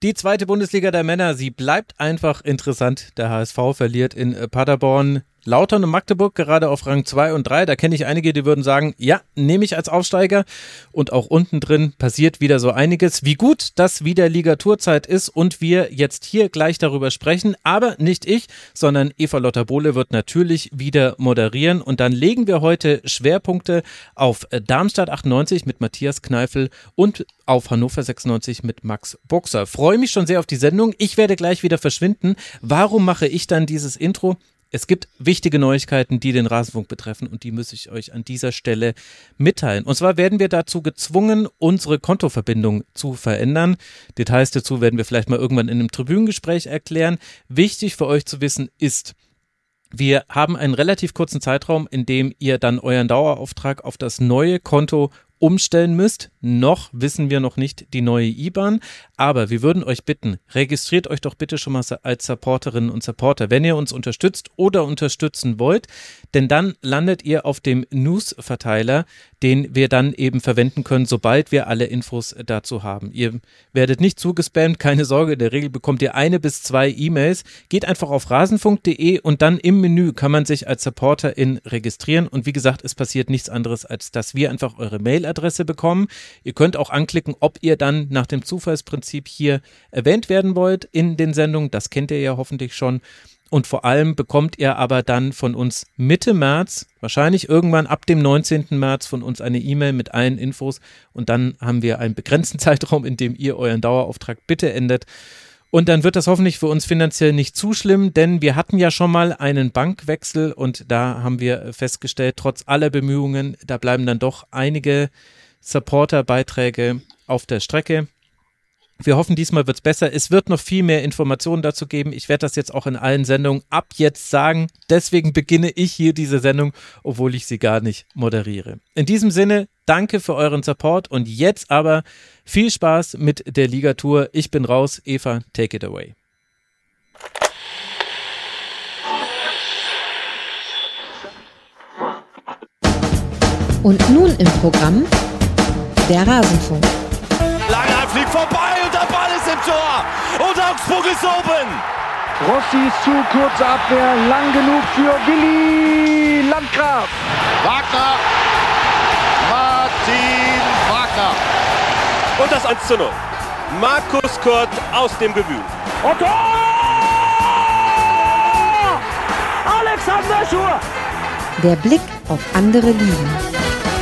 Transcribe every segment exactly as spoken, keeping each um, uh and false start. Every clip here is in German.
Die zweite Bundesliga der Männer, sie bleibt einfach interessant. Der H S V verliert in Paderborn. Lautern und Magdeburg gerade auf Rang zwei und drei. Da kenne ich einige, die würden sagen, ja, nehme ich als Aufsteiger. Und auch unten drin passiert wieder so einiges. Wie gut das wieder Ligaturzeit ist und wir jetzt hier gleich darüber sprechen. Aber nicht ich, sondern Eva Lotta Bohle wird natürlich wieder moderieren. Und dann legen wir heute Schwerpunkte auf Darmstadt achtundneunzig mit Matthias Kneifel und auf Hannover sechsundneunzig mit Max Buchser. Freue mich schon sehr auf die Sendung. Ich werde gleich wieder verschwinden. Warum mache ich dann dieses Intro? Es gibt wichtige Neuigkeiten, die den Rasenfunk betreffen und die muss ich euch an dieser Stelle mitteilen. Und zwar werden wir dazu gezwungen, unsere Kontoverbindung zu verändern. Details dazu werden wir vielleicht mal irgendwann in einem Tribünengespräch erklären. Wichtig für euch zu wissen ist, wir haben einen relativ kurzen Zeitraum, in dem ihr dann euren Dauerauftrag auf das neue Konto umstellen müsst. Noch wissen wir noch nicht die neue I B A N, aber wir würden euch bitten, registriert euch doch bitte schon mal als Supporterinnen und Supporter, wenn ihr uns unterstützt oder unterstützen wollt, denn dann landet ihr auf dem News-Verteiler, den wir dann eben verwenden können, sobald wir alle Infos dazu haben. Ihr werdet nicht zugespammt, keine Sorge, in der Regel bekommt ihr eine bis zwei E-Mails. Geht einfach auf rasenfunk punkt de und dann im Menü kann man sich als Supporterin registrieren und wie gesagt, es passiert nichts anderes, als dass wir einfach eure Mailadresse bekommen. Ihr könnt auch anklicken, ob ihr dann nach dem Zufallsprinzip hier erwähnt werden wollt in den Sendungen. Das kennt ihr ja hoffentlich schon. Und vor allem bekommt ihr aber dann von uns Mitte März, wahrscheinlich irgendwann ab dem neunzehnten März von uns eine E-Mail mit allen Infos. Und dann haben wir einen begrenzten Zeitraum, in dem ihr euren Dauerauftrag bitte ändert. Und dann wird das hoffentlich für uns finanziell nicht zu schlimm, denn wir hatten ja schon mal einen Bankwechsel und da haben wir festgestellt, trotz aller Bemühungen, da bleiben dann doch einige Supporter-Beiträge auf der Strecke. Wir hoffen, diesmal wird es besser. Es wird noch viel mehr Informationen dazu geben. Ich werde das jetzt auch in allen Sendungen ab jetzt sagen. Deswegen beginne ich hier diese Sendung, obwohl ich sie gar nicht moderiere. In diesem Sinne, danke für euren Support und jetzt aber viel Spaß mit der Ligatour. Ich bin raus. Eva, take it away. Und nun im Programm der Rasenfunk. Langer fliegt vorbei und der Ball ist im Tor und Augsburg ist oben. Rossi ist zu, kurze Abwehr, lang genug für Willi Landgraf. Wagner, Martin Wagner. Und das eins zu null. Markus Kurt aus dem Gewühl. Und Tor! Alexander Schur. Der Blick auf andere Ligen.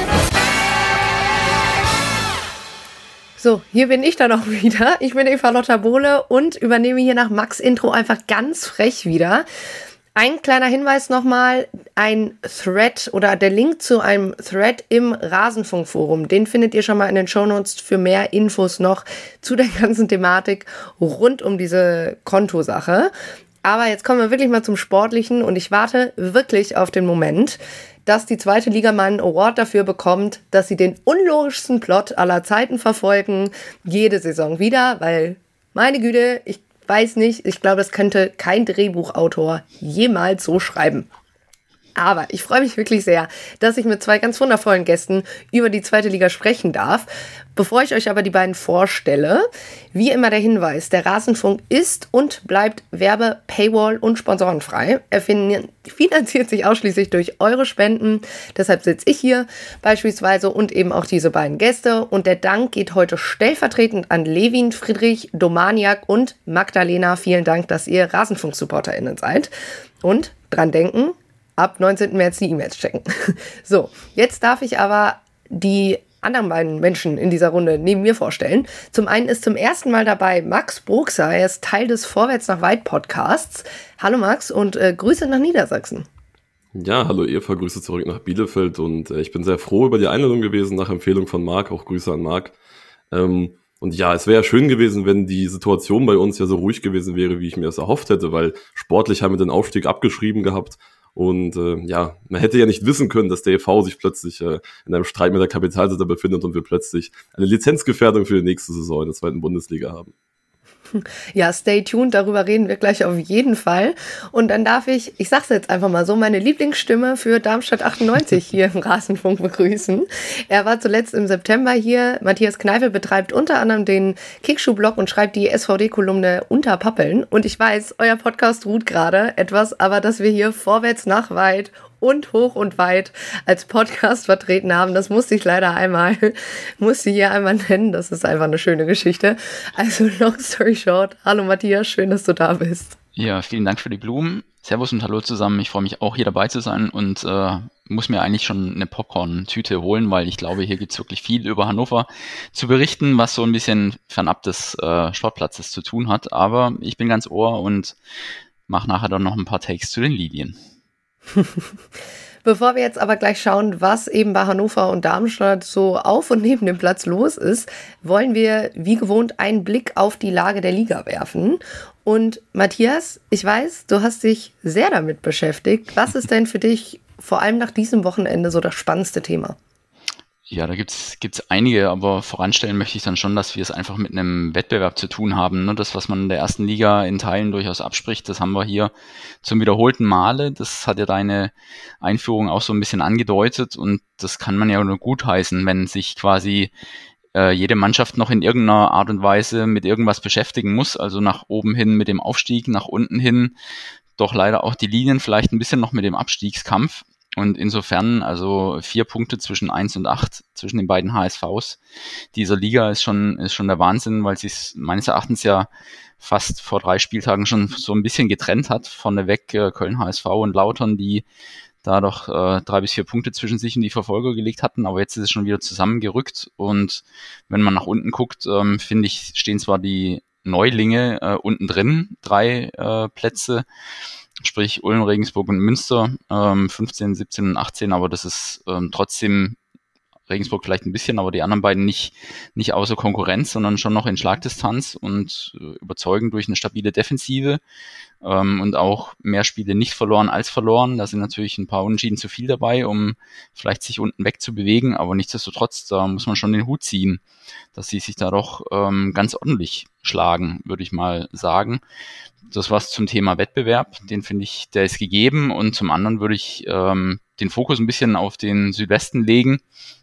So, hier bin ich dann auch wieder. Ich bin Eva Lotta Bohle und übernehme hier nach Max Intro einfach ganz frech wieder. Ein kleiner Hinweis nochmal, ein Thread oder der Link zu einem Thread im Rasenfunkforum, den findet ihr schon mal in den Shownotes für mehr Infos noch zu der ganzen Thematik rund um diese Kontosache. Aber jetzt kommen wir wirklich mal zum Sportlichen und ich warte wirklich auf den Moment, dass die zweite Liga mal einen Award dafür bekommt, dass sie den unlogischsten Plot aller Zeiten verfolgen, jede Saison wieder, weil, meine Güte, ich weiß nicht, ich glaube, das könnte kein Drehbuchautor jemals so schreiben. Aber ich freue mich wirklich sehr, dass ich mit zwei ganz wundervollen Gästen über die zweite Liga sprechen darf. Bevor ich euch aber die beiden vorstelle, wie immer der Hinweis, der Rasenfunk ist und bleibt werbe-, paywall- und sponsorenfrei. Er finanziert sich ausschließlich durch eure Spenden. Deshalb sitze ich hier beispielsweise und eben auch diese beiden Gäste. Und der Dank geht heute stellvertretend an Levin, Friedrich, Domaniak und Magdalena. Vielen Dank, dass ihr Rasenfunk-SupporterInnen seid. Und dran denken, ab neunzehnten März die E-Mails checken. So, jetzt darf ich aber die anderen beiden Menschen in dieser Runde neben mir vorstellen. Zum einen ist zum ersten Mal dabei Max Buchser. Er ist Teil des Vorwärts nach Weit Podcasts. Hallo Max und äh, Grüße nach Niedersachsen. Ja, hallo Eva, Grüße zurück nach Bielefeld und äh, ich bin sehr froh über die Einladung gewesen, nach Empfehlung von Marc, auch Grüße an Marc. Ähm, und ja, es wäre ja schön gewesen, wenn die Situation bei uns ja so ruhig gewesen wäre, wie ich mir das erhofft hätte, weil sportlich haben wir den Aufstieg abgeschrieben gehabt. Und äh, ja, man hätte ja nicht wissen können, dass der E V sich plötzlich äh, in einem Streit mit der Kapitalseite befindet und wir plötzlich eine Lizenzgefährdung für die nächste Saison in der zweiten Bundesliga haben. Ja, stay tuned, darüber reden wir gleich auf jeden Fall. Und dann darf ich, ich sag's jetzt einfach mal so, meine Lieblingsstimme für Darmstadt achtundneunzig hier im Rasenfunk begrüßen. Er war zuletzt im September hier. Matthias Kneifel betreibt unter anderem den Kickschuh-Blog und schreibt die S V D-Kolumne Unter Pappeln. Und ich weiß, euer Podcast ruht gerade etwas, aber dass wir hier vorwärts nach weit und hoch und weit als Podcast vertreten haben. Das musste ich leider einmal, musste hier einmal nennen. Das ist einfach eine schöne Geschichte. Also long story short. Hallo Matthias, schön, dass du da bist. Ja, vielen Dank für die Blumen. Servus und hallo zusammen. Ich freue mich auch hier dabei zu sein und äh, muss mir eigentlich schon eine Popcorn-Tüte holen, weil ich glaube, hier gibt's wirklich viel über Hannover zu berichten, was so ein bisschen fernab des äh, Sportplatzes zu tun hat. Aber ich bin ganz Ohr und mache nachher dann noch ein paar Takes zu den Lilien. Bevor wir jetzt aber gleich schauen, was eben bei Hannover und Darmstadt so auf und neben dem Platz los ist, wollen wir wie gewohnt einen Blick auf die Lage der Liga werfen. Und Matthias, ich weiß, du hast dich sehr damit beschäftigt. Was ist denn für dich vor allem nach diesem Wochenende so das spannendste Thema? Ja, da gibt's gibt's einige, aber voranstellen möchte ich dann schon, dass wir es einfach mit einem Wettbewerb zu tun haben. Ne? Das, was man in der ersten Liga in Teilen durchaus abspricht, das haben wir hier zum wiederholten Male. Das hat ja deine Einführung auch so ein bisschen angedeutet und das kann man ja nur gutheißen, wenn sich quasi äh, jede Mannschaft noch in irgendeiner Art und Weise mit irgendwas beschäftigen muss. Also nach oben hin mit dem Aufstieg, nach unten hin doch leider auch die Linien, vielleicht ein bisschen noch mit dem Abstiegskampf. Und insofern, also vier Punkte zwischen eins und acht, zwischen den beiden H S Vs dieser Liga ist schon, ist schon der Wahnsinn, weil sie es meines Erachtens ja fast vor drei Spieltagen schon so ein bisschen getrennt hat. Vorneweg äh, Köln H S V und Lautern, die da doch äh, drei bis vier Punkte zwischen sich und die Verfolger gelegt hatten, aber jetzt ist es schon wieder zusammengerückt. Und wenn man nach unten guckt, ähm, finde ich, stehen zwar die Neulinge äh, unten drin, drei äh, Plätze, sprich Ulm, Regensburg und Münster, ähm, fünfzehn, siebzehn und achtzehn, aber das ist ähm, trotzdem Regensburg vielleicht ein bisschen, aber die anderen beiden nicht nicht außer Konkurrenz, sondern schon noch in Schlagdistanz und äh, überzeugend durch eine stabile Defensive ähm, und auch mehr Spiele nicht verloren als verloren. Da sind natürlich ein paar Unentschieden zu viel dabei, um vielleicht sich unten weg zu bewegen, aber nichtsdestotrotz, da muss man schon den Hut ziehen, dass sie sich da doch ähm, ganz ordentlich schlagen, würde ich mal sagen. Das war's zum Thema Wettbewerb, den finde ich, der ist gegeben, und zum anderen würde ich ähm, den Fokus ein bisschen auf den Südwesten legen.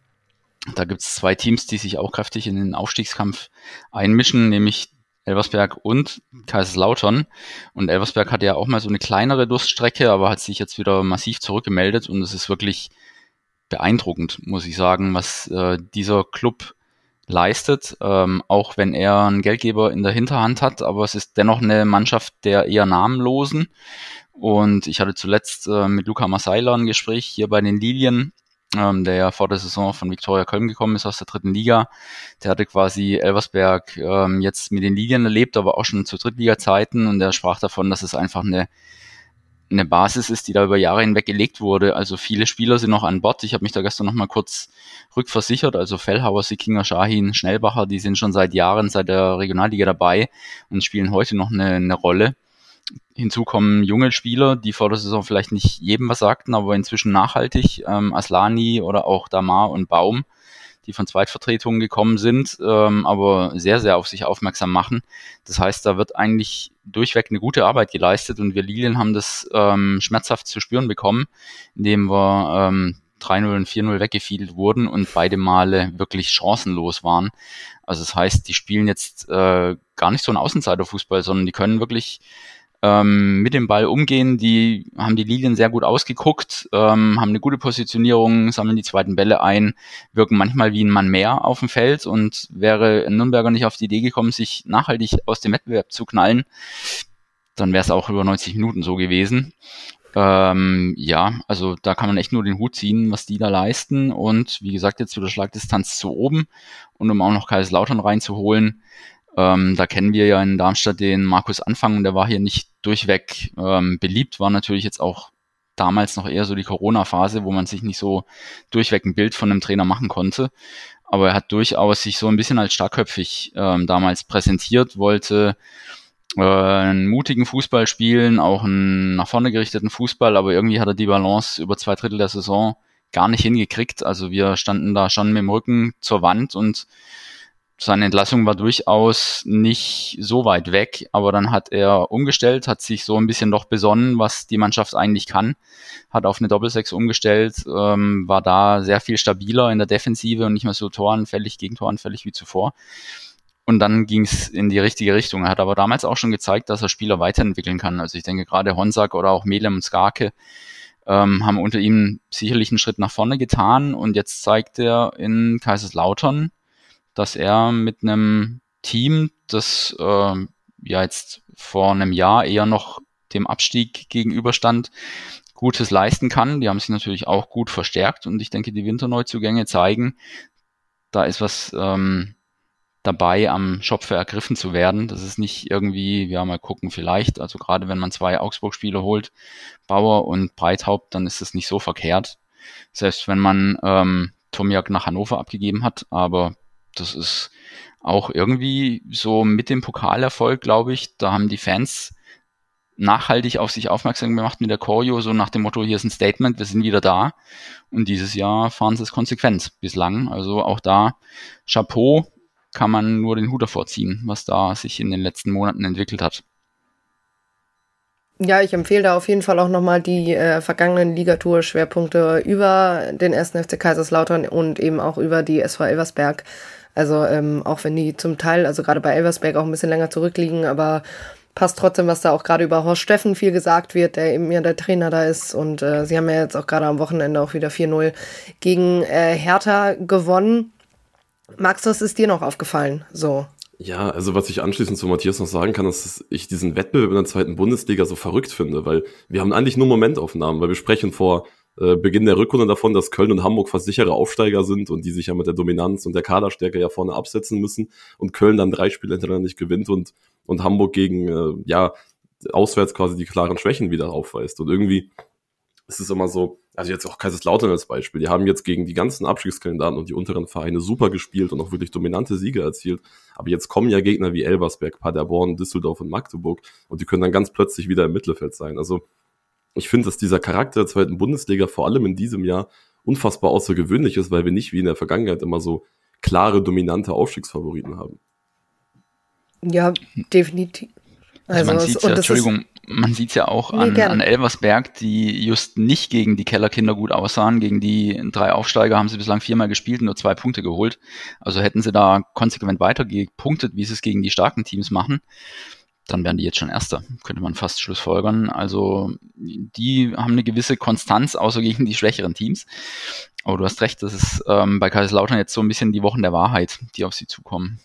Da gibt's zwei Teams, die sich auch kräftig in den Aufstiegskampf einmischen, nämlich Elversberg und Kaiserslautern. Und Elversberg hatte ja auch mal so eine kleinere Durststrecke, aber hat sich jetzt wieder massiv zurückgemeldet, und es ist wirklich beeindruckend, muss ich sagen, was äh, dieser Club leistet, ähm, auch wenn er einen Geldgeber in der Hinterhand hat, aber es ist dennoch eine Mannschaft der eher Namenlosen. Und ich hatte zuletzt äh, mit Luca Masaila ein Gespräch hier bei den Lilien, ähm, der ja vor der Saison von Viktoria Köln gekommen ist aus der dritten Liga. Der hatte quasi Elversberg ähm, jetzt mit den Lilien erlebt, aber auch schon zu Drittliga-Zeiten, und er sprach davon, dass es einfach eine eine Basis ist, die da über Jahre hinweg gelegt wurde. Also viele Spieler sind noch an Bord. Ich habe mich da gestern noch mal kurz rückversichert. Also Fellhauer, Sickinger, Schahin, Schnellbacher, die sind schon seit Jahren, seit der Regionalliga dabei und spielen heute noch eine, eine Rolle. Hinzu kommen junge Spieler, die vor der Saison vielleicht nicht jedem was sagten, aber inzwischen nachhaltig. Ähm, Aslani oder auch Damar und Baum, die von Zweitvertretungen gekommen sind, ähm, aber sehr, sehr auf sich aufmerksam machen. Das heißt, da wird eigentlich durchweg eine gute Arbeit geleistet, und wir Lilien haben das ähm, schmerzhaft zu spüren bekommen, indem wir ähm, drei null und vier null weggefiedelt wurden und beide Male wirklich chancenlos waren. Also das heißt, die spielen jetzt äh, gar nicht so einen Außenseiterfußball, sondern die können wirklich ähm, mit dem Ball umgehen. Die haben die Lilien sehr gut ausgeguckt, ähm, haben eine gute Positionierung, sammeln die zweiten Bälle ein, wirken manchmal wie ein Mann mehr auf dem Feld, und wäre ein Nürnberger nicht auf die Idee gekommen, sich nachhaltig aus dem Wettbewerb zu knallen, dann wäre es auch über neunzig Minuten so gewesen. Ähm, ja, also da kann man echt nur den Hut ziehen, was die da leisten, und wie gesagt, jetzt wieder Schlagdistanz zu oben, und um auch noch Kaiserslautern reinzuholen, Ähm, da kennen wir ja in Darmstadt den Markus Anfang, und der war hier nicht durchweg ähm, beliebt, war natürlich jetzt auch damals noch eher so die Corona-Phase, wo man sich nicht so durchweg ein Bild von einem Trainer machen konnte. Aber er hat durchaus sich so ein bisschen als starkköpfig ähm, damals präsentiert, wollte äh, einen mutigen Fußball spielen, auch einen nach vorne gerichteten Fußball, aber irgendwie hat er die Balance über zwei Drittel der Saison gar nicht hingekriegt. Also wir standen da schon mit dem Rücken zur Wand, und seine Entlassung war durchaus nicht so weit weg, aber dann hat er umgestellt, hat sich so ein bisschen doch besonnen, was die Mannschaft eigentlich kann, hat auf eine Doppelsechs umgestellt, ähm, war da sehr viel stabiler in der Defensive und nicht mehr so toranfällig, gegentoranfällig wie zuvor. Und dann ging es in die richtige Richtung. Er hat aber damals auch schon gezeigt, dass er Spieler weiterentwickeln kann. Also ich denke gerade Honsak oder auch Melem und Skarke ähm, haben unter ihm sicherlich einen Schritt nach vorne getan und jetzt zeigt er in Kaiserslautern, dass er mit einem Team, das äh, ja jetzt vor einem Jahr eher noch dem Abstieg gegenüberstand, Gutes leisten kann. Die haben sich natürlich auch gut verstärkt und ich denke, die Winterneuzugänge zeigen, da ist was ähm, dabei, am Schopfe ergriffen zu werden. Das ist nicht irgendwie, ja, mal gucken vielleicht, also gerade wenn man zwei Augsburg-Spieler holt, Bauer und Breithaupt, dann ist es nicht so verkehrt. Selbst wenn man ähm, Tomiak nach Hannover abgegeben hat, aber das ist auch irgendwie so mit dem Pokalerfolg, glaube ich, da haben die Fans nachhaltig auf sich aufmerksam gemacht mit der Choreo, so nach dem Motto, hier ist ein Statement, wir sind wieder da. Und dieses Jahr fahren sie es konsequent bislang. Also auch da Chapeau, kann man nur den Hut davor ziehen, was da sich in den letzten Monaten entwickelt hat. Ja, ich empfehle da auf jeden Fall auch nochmal die äh, vergangenen Ligatour-Schwerpunkte über den ersten F C Kaiserslautern und eben auch über die S V Elversberg. Also ähm, auch wenn die zum Teil, also gerade bei Elversberg auch ein bisschen länger zurückliegen, aber passt trotzdem, was da auch gerade über Horst Steffen viel gesagt wird, der eben ja der Trainer da ist. Und äh, sie haben ja jetzt auch gerade am Wochenende auch wieder vier null gegen äh, Hertha gewonnen. Max, was ist dir noch aufgefallen? So. Ja, also was ich anschließend zu Matthias noch sagen kann, ist, dass ich diesen Wettbewerb in der zweiten Bundesliga so verrückt finde, weil wir haben eigentlich nur Momentaufnahmen, weil wir sprechen vor äh, Beginn der Rückrunde davon, dass Köln und Hamburg fast sichere Aufsteiger sind und die sich ja mit der Dominanz und der Kaderstärke ja vorne absetzen müssen und Köln dann drei Spiele hintereinander nicht gewinnt und und Hamburg gegen, äh, ja, auswärts quasi die klaren Schwächen wieder aufweist. Und irgendwie ist es immer so, also jetzt auch Kaiserslautern als Beispiel, die haben jetzt gegen die ganzen Abstiegskandidaten und die unteren Vereine super gespielt und auch wirklich dominante Siege erzielt, aber jetzt kommen ja Gegner wie Elversberg, Paderborn, Düsseldorf und Magdeburg und die können dann ganz plötzlich wieder im Mittelfeld sein. Also ich finde, dass dieser Charakter der zweiten Bundesliga vor allem in diesem Jahr unfassbar außergewöhnlich ist, weil wir nicht wie in der Vergangenheit immer so klare, dominante Aufstiegsfavoriten haben. Ja, definitiv. Also, also man sieht ja, Entschuldigung, man sieht ja auch nee, an, an Elversberg, die just nicht gegen die Kellerkinder gut aussahen. Gegen die drei Aufsteiger haben sie bislang viermal gespielt und nur zwei Punkte geholt. Also hätten sie da konsequent weiter gepunktet, wie sie es gegen die starken Teams machen, dann wären die jetzt schon Erster, könnte man fast schlussfolgern. Also die haben eine gewisse Konstanz, außer gegen die schwächeren Teams. Aber du hast recht, das ist ähm, bei Kaiserslautern jetzt so ein bisschen die Wochen der Wahrheit, die auf sie zukommen.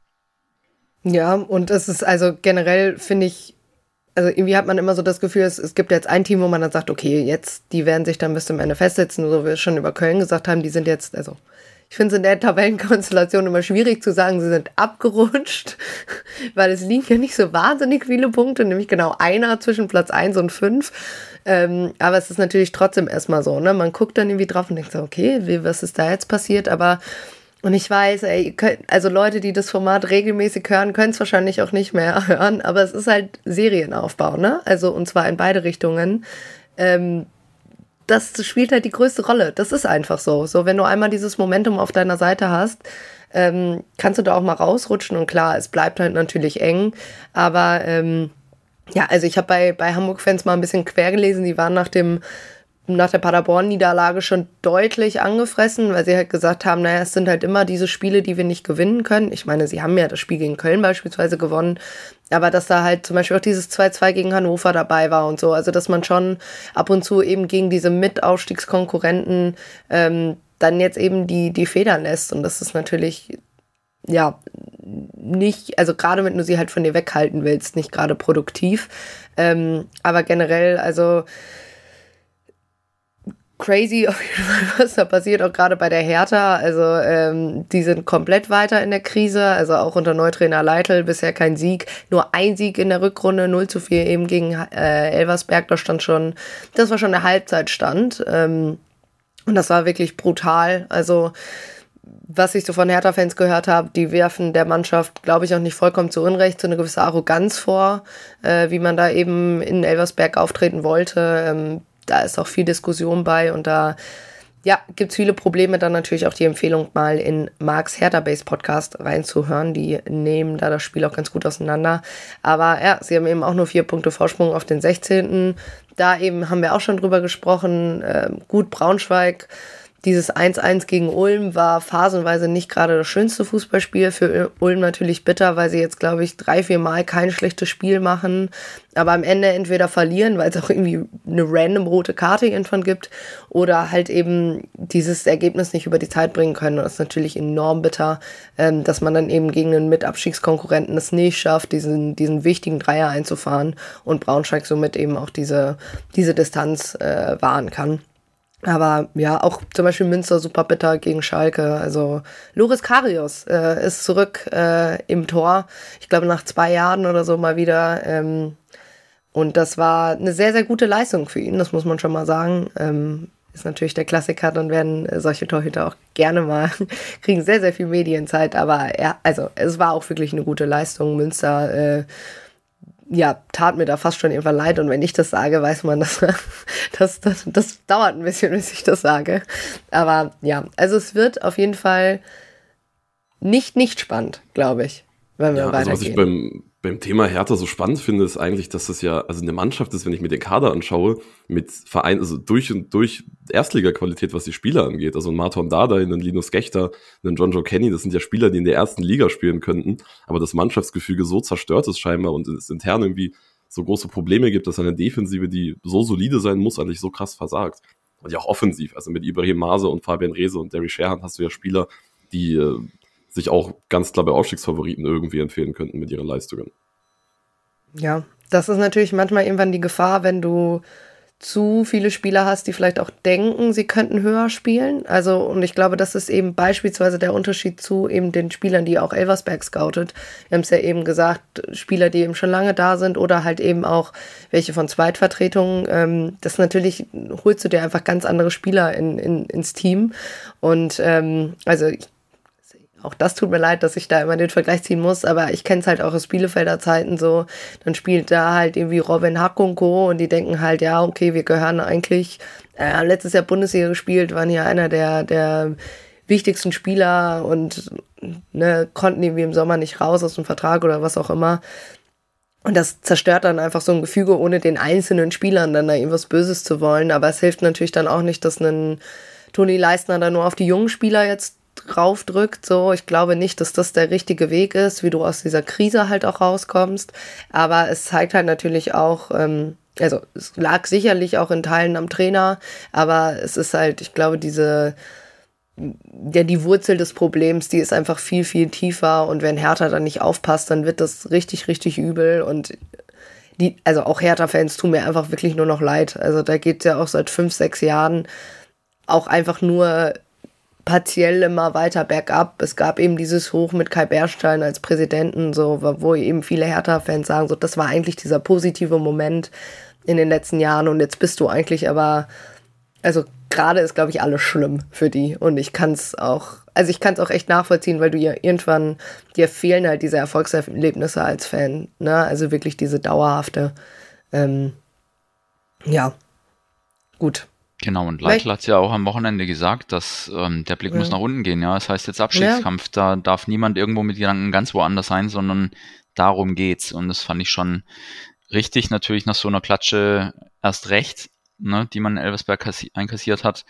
Ja, und es ist also generell, finde ich, also irgendwie hat man immer so das Gefühl, es, es gibt jetzt ein Team, wo man dann sagt, okay, jetzt, die werden sich dann bis zum Ende festsetzen, so wie wir schon über Köln gesagt haben, die sind jetzt, also ich finde es in der Tabellenkonstellation immer schwierig zu sagen, sie sind abgerutscht, weil es liegen ja nicht so wahnsinnig viele Punkte, nämlich genau einer zwischen Platz eins und fünf. Ähm, aber es ist natürlich trotzdem erstmal so, ne? Man guckt dann irgendwie drauf und denkt so, okay, wie, was ist da jetzt passiert? Aber und ich weiß, ey, also Leute, die das Format regelmäßig hören, können es wahrscheinlich auch nicht mehr hören, aber es ist halt Serienaufbau, ne? Also und zwar in beide Richtungen. Ähm, das spielt halt die größte Rolle. Das ist einfach so. So, wenn du einmal dieses Momentum auf deiner Seite hast, ähm, kannst du da auch mal rausrutschen und klar, es bleibt halt natürlich eng, aber ähm, ja, also ich habe bei, bei Hamburg-Fans mal ein bisschen quer gelesen, die waren nach dem nach der Paderborn-Niederlage schon deutlich angefressen, weil sie halt gesagt haben, naja, es sind halt immer diese Spiele, die wir nicht gewinnen können. Ich meine, sie haben ja das Spiel gegen Köln beispielsweise gewonnen, aber dass da halt zum Beispiel auch dieses zwei zwei gegen Hannover dabei war und so, also dass man schon ab und zu eben gegen diese Mitaufstiegskonkurrenten ähm, dann jetzt eben die, die Federn lässt und das ist natürlich, ja, nicht, also gerade wenn du sie halt von dir weghalten willst, nicht gerade produktiv, ähm, aber generell, also crazy, auf jeden Fall, was da passiert, auch gerade bei der Hertha. Also ähm, die sind komplett weiter in der Krise, also auch unter Neutrainer Leitl bisher kein Sieg, nur ein Sieg in der Rückrunde, null zu vier eben gegen äh, Elversberg, da stand schon, das war schon der Halbzeitstand ähm, und das war wirklich brutal, also was ich so von Hertha-Fans gehört habe, die werfen der Mannschaft, glaube ich, auch nicht vollkommen zu Unrecht so eine gewisse Arroganz vor, äh, wie man da eben in Elversberg auftreten wollte, ähm, da ist auch viel Diskussion bei und da ja, gibt es viele Probleme, dann natürlich auch die Empfehlung, mal in Marks Hertha Base Podcast reinzuhören. Die nehmen da das Spiel auch ganz gut auseinander. Aber ja, sie haben eben auch nur vier Punkte Vorsprung auf den sechzehnten Da eben haben wir auch schon drüber gesprochen. Äh, gut, Braunschweig. Dieses eins eins gegen Ulm war phasenweise nicht gerade das schönste Fußballspiel. Für Ulm natürlich bitter, weil sie jetzt, glaube ich, drei, vier Mal kein schlechtes Spiel machen. Aber am Ende entweder verlieren, weil es auch irgendwie eine random rote Karte irgendwann gibt, oder halt eben dieses Ergebnis nicht über die Zeit bringen können. Und das ist natürlich enorm bitter, ähm, dass man dann eben gegen einen Mitabstiegskonkurrenten es nicht schafft, diesen, diesen wichtigen Dreier einzufahren und Braunschweig somit eben auch diese, diese Distanz äh, wahren kann. Aber ja, auch zum Beispiel Münster super bitter gegen Schalke. Also Loris Karius äh, ist zurück äh, im Tor. Ich glaube nach zwei Jahren oder so mal wieder. Ähm, und das war eine sehr, sehr gute Leistung für ihn, das muss man schon mal sagen. Ähm, ist natürlich der Klassiker, dann werden äh, solche Torhüter auch gerne mal, kriegen sehr, sehr viel Medienzeit. Aber ja, also es war auch wirklich eine gute Leistung. Münster äh, ja, tat mir da fast schon irgendwann leid. Und wenn ich das sage, weiß man, dass das, das, das dauert ein bisschen, bis ich das sage. Aber ja, also es wird auf jeden Fall nicht nicht spannend, glaube ich, wenn wir ja, weitergehen. Also was ich beim, beim Thema Hertha so spannend finde, ist eigentlich, dass das ja, also eine Mannschaft ist, wenn ich mir den Kader anschaue, mit Verein, also durch und durch Erstliga-Qualität, was die Spieler angeht. Also ein Marton Dardai, einen Linus Gächter, einen John Joe Kenny, das sind ja Spieler, die in der ersten Liga spielen könnten, aber das Mannschaftsgefüge so zerstört ist scheinbar und es intern irgendwie so große Probleme gibt, dass eine Defensive, die so solide sein muss, eigentlich so krass versagt. Und ja auch offensiv, also mit Ibrahim Maase und Fabian Reese und Derry Sherhan hast du ja Spieler, die äh, sich auch ganz klar bei Aufstiegsfavoriten irgendwie empfehlen könnten mit ihren Leistungen. Ja, das ist natürlich manchmal irgendwann die Gefahr, wenn du zu viele Spieler hast, die vielleicht auch denken, sie könnten höher spielen. Also, und ich glaube, das ist eben beispielsweise der Unterschied zu eben den Spielern, die auch Elversberg scoutet. Wir haben es ja eben gesagt, Spieler, die eben schon lange da sind oder halt eben auch welche von Zweitvertretungen. Ähm, das natürlich holst du dir einfach ganz andere Spieler in, in, ins Team. Und ähm, also ich Auch das tut mir leid, dass ich da immer den Vergleich ziehen muss, aber ich kenne es halt auch aus Bielefelder Zeiten so. Dann spielt da halt irgendwie Robin Hack und Co. und die denken halt, ja, okay, wir gehören eigentlich, äh, letztes Jahr Bundesliga gespielt, waren hier einer der, der wichtigsten Spieler und ne, konnten irgendwie im Sommer nicht raus aus dem Vertrag oder was auch immer. Und das zerstört dann einfach so ein Gefüge, ohne den einzelnen Spielern dann da irgendwas Böses zu wollen. Aber es hilft natürlich dann auch nicht, dass ein Toni Leistner da nur auf die jungen Spieler jetzt draufdrückt, so. Ich glaube nicht, dass das der richtige Weg ist, wie du aus dieser Krise halt auch rauskommst. Aber es zeigt halt natürlich auch, ähm, also es lag sicherlich auch in Teilen am Trainer, aber es ist halt, ich glaube, diese, ja, die Wurzel des Problems, die ist einfach viel, viel tiefer und wenn Hertha dann nicht aufpasst, dann wird das richtig, richtig übel und die, also auch Hertha-Fans tun mir einfach wirklich nur noch leid. Also da geht es ja auch seit fünf, sechs Jahren auch einfach nur partiell immer weiter bergab. Es gab eben dieses Hoch mit Kai Bärstein als Präsidenten, so, wo eben viele Hertha-Fans sagen, so, das war eigentlich dieser positive Moment in den letzten Jahren und jetzt bist du eigentlich aber, also gerade ist, glaube ich, alles schlimm für die und ich kann es auch, also ich kann es auch echt nachvollziehen, weil du ja irgendwann, dir fehlen halt diese Erfolgserlebnisse als Fan, ne, also wirklich diese dauerhafte, ähm, ja, gut. Genau, und Leitl hat es ja auch am Wochenende gesagt, dass ähm, der Blick ja. muss nach unten gehen. Ja, das heißt jetzt Abstiegskampf, ja. Da darf niemand irgendwo mit Gedanken ganz woanders sein, sondern darum geht's. Und das fand ich schon richtig, natürlich nach so einer Klatsche erst recht, ne, die man in Elversberg einkassiert hat.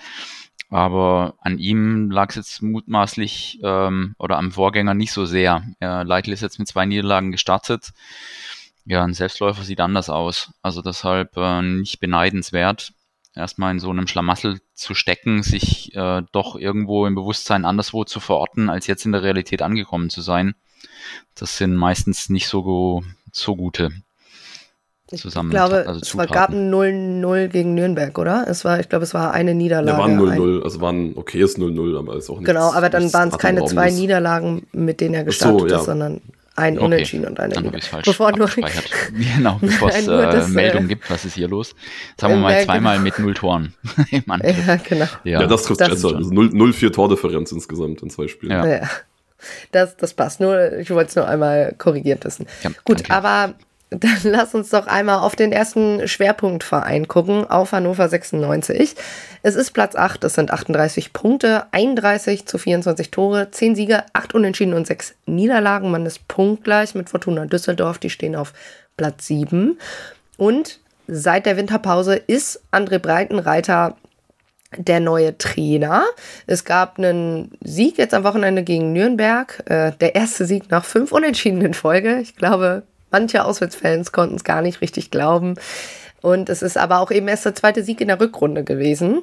Aber an ihm lag es jetzt mutmaßlich ähm, oder am Vorgänger nicht so sehr. Ja, Leitl ist jetzt mit zwei Niederlagen gestartet. Ja, ein Selbstläufer sieht anders aus. Also deshalb äh, nicht beneidenswert, erstmal in so einem Schlamassel zu stecken, sich äh, doch irgendwo im Bewusstsein anderswo zu verorten, als jetzt in der Realität angekommen zu sein. Das sind meistens nicht so, so gute zusammen. Ich glaube, also es war, gab ein null null gegen Nürnberg, oder? Es war, ich glaube, es war eine Niederlage. Ja, war ein null null, also war ein okayes null null, aber ist auch nicht. Genau, aber dann waren es keine zwei Niederlagen, mit denen er gestartet so, ja. ist, sondern ein okay. Unentschieden und eine Dann Niederlage. falsch Bevor nur genau, bevor es äh, Meldungen gibt, was ist hier los? Jetzt haben wir mal zweimal mit null Toren im Angriff. Ja, genau. Ja, ja das trifft besser. Also null vier Tordifferenz insgesamt in zwei Spielen. Ja. ja. Das, das passt. Nur, ich wollte es nur einmal korrigiert wissen. Ja, Gut, danke. Aber dann lass uns doch einmal auf den ersten Schwerpunktverein gucken, auf Hannover sechsundneunzig. Es ist Platz acht, es sind achtunddreißig Punkte, einunddreißig zu vierundzwanzig Tore, zehn Siege, acht Unentschieden und sechs Niederlagen. Man ist punktgleich mit Fortuna Düsseldorf, die stehen auf Platz sieben. Und seit der Winterpause ist André Breitenreiter der neue Trainer. Es gab einen Sieg jetzt am Wochenende gegen Nürnberg. Äh, der erste Sieg nach fünf Unentschieden in Folge. Ich glaube, manche Auswärtsfans konnten es gar nicht richtig glauben. Und es ist aber auch eben erst der zweite Sieg in der Rückrunde gewesen.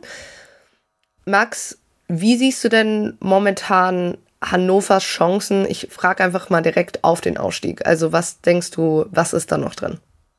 Max, wie siehst du denn momentan Hannovers Chancen? Ich frage einfach mal direkt auf den Ausstieg. Also was denkst du, was ist da noch drin?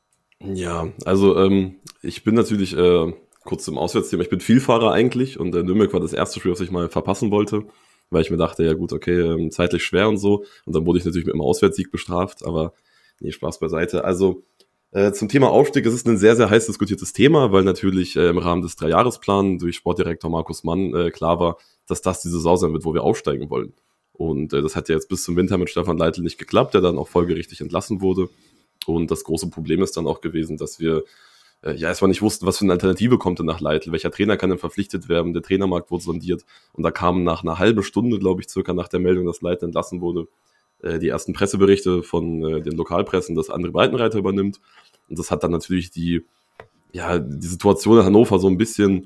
Ja, also ähm, ich bin natürlich... Äh kurz zum Auswärtsthema. Ich bin Vielfahrer eigentlich und äh, Nürnberg war das erste Spiel, was ich mal verpassen wollte, weil ich mir dachte, ja gut, okay, ähm, zeitlich schwer und so. Und dann wurde ich natürlich mit einem Auswärtssieg bestraft, aber nee, Spaß beiseite. Also äh, zum Thema Aufstieg, es ist ein sehr, sehr heiß diskutiertes Thema, weil natürlich äh, im Rahmen des Dreijahresplans durch Sportdirektor Markus Mann äh, klar war, dass das die Saison sein wird, wo wir aufsteigen wollen. Und äh, das hat ja jetzt bis zum Winter mit Stefan Leitl nicht geklappt, der dann auch folgerichtig entlassen wurde. Und das große Problem ist dann auch gewesen, dass wir ja, erstmal nicht wussten, was für eine Alternative kommt denn nach Leitl, welcher Trainer kann denn verpflichtet werden, der Trainermarkt wurde sondiert und da kamen nach einer halben Stunde, glaube ich, circa nach der Meldung, dass Leitl entlassen wurde, äh, die ersten Presseberichte von äh, den Lokalpressen, dass André Breitenreiter übernimmt und das hat dann natürlich die, ja, die Situation in Hannover so ein bisschen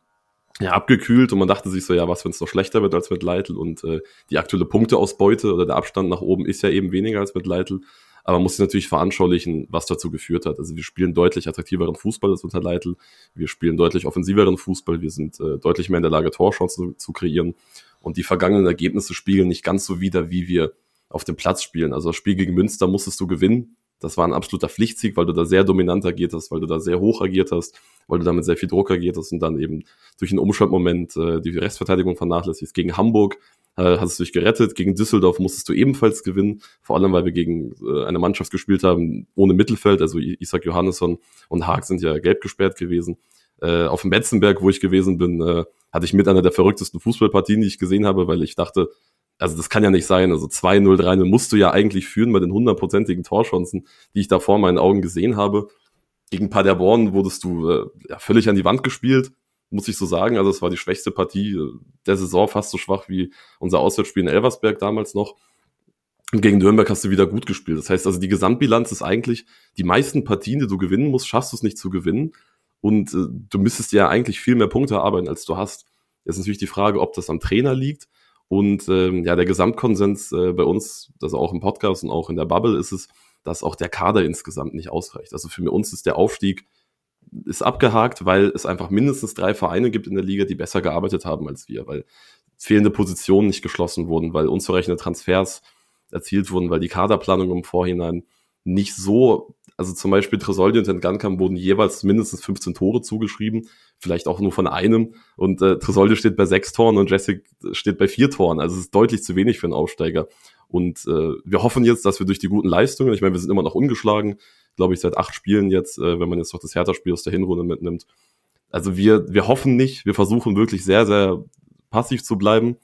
ja, abgekühlt und man dachte sich so, ja, was, wenn es noch schlechter wird als mit Leitl und äh, die aktuelle Punkteausbeute oder der Abstand nach oben ist ja eben weniger als mit Leitl. Aber man muss sich natürlich veranschaulichen, was dazu geführt hat. Also wir spielen deutlich attraktiveren Fußball als unter Leitl. Wir spielen deutlich offensiveren Fußball. Wir sind äh, deutlich mehr in der Lage, Torchancen zu, zu kreieren. Und die vergangenen Ergebnisse spiegeln nicht ganz so wider, wie wir auf dem Platz spielen. Also das Spiel gegen Münster musstest du gewinnen. Das war ein absoluter Pflichtsieg, weil du da sehr dominant agiert hast, weil du da sehr hoch agiert hast, weil du da mit sehr viel Druck agiert hast und dann eben durch einen Umschaltmoment äh, die Restverteidigung vernachlässigst. Gegen Hamburg äh, hast du dich gerettet, gegen Düsseldorf musstest du ebenfalls gewinnen, vor allem, weil wir gegen äh, eine Mannschaft gespielt haben ohne Mittelfeld, also Isaac Johannesson und Haag sind ja gelb gesperrt gewesen. Äh, auf dem Betzenberg, wo ich gewesen bin, äh, hatte ich mit einer der verrücktesten Fußballpartien, die ich gesehen habe, weil ich dachte, also das kann ja nicht sein, also zwei null, drei null musst du ja eigentlich führen bei den hundertprozentigen Torchancen, die ich da vor meinen Augen gesehen habe. Gegen Paderborn wurdest du äh, ja, völlig an die Wand gespielt, muss ich so sagen. Also es war die schwächste Partie der Saison, fast so schwach wie unser Auswärtsspiel in Elversberg damals noch. Und gegen Nürnberg hast du wieder gut gespielt. Das heißt also, die Gesamtbilanz ist eigentlich, die meisten Partien, die du gewinnen musst, schaffst du es nicht zu gewinnen. Und äh, du müsstest ja eigentlich viel mehr Punkte erarbeiten, als du hast. Jetzt ist natürlich die Frage, ob das am Trainer liegt. Und ähm, ja, der Gesamtkonsens äh, bei uns, also auch im Podcast und auch in der Bubble, ist es, dass auch der Kader insgesamt nicht ausreicht. Also für uns ist der Aufstieg ist abgehakt, weil es einfach mindestens drei Vereine gibt in der Liga, die besser gearbeitet haben als wir, weil fehlende Positionen nicht geschlossen wurden, weil unzureichende Transfers erzielt wurden, weil die Kaderplanung im Vorhinein nicht so, also zum Beispiel Tresoldi und Tendgankam wurden jeweils mindestens fünfzehn Tore zugeschrieben, vielleicht auch nur von einem und äh, Tresoldi steht bei sechs Toren und Jessic steht bei vier Toren, also es ist deutlich zu wenig für einen Aufsteiger und äh, wir hoffen jetzt, dass wir durch die guten Leistungen, ich meine, wir sind immer noch ungeschlagen, glaube ich, seit acht Spielen jetzt, äh, wenn man jetzt noch das Hertha-Spiel aus der Hinrunde mitnimmt. Also wir wir hoffen nicht, wir versuchen wirklich sehr, sehr passiv zu bleiben,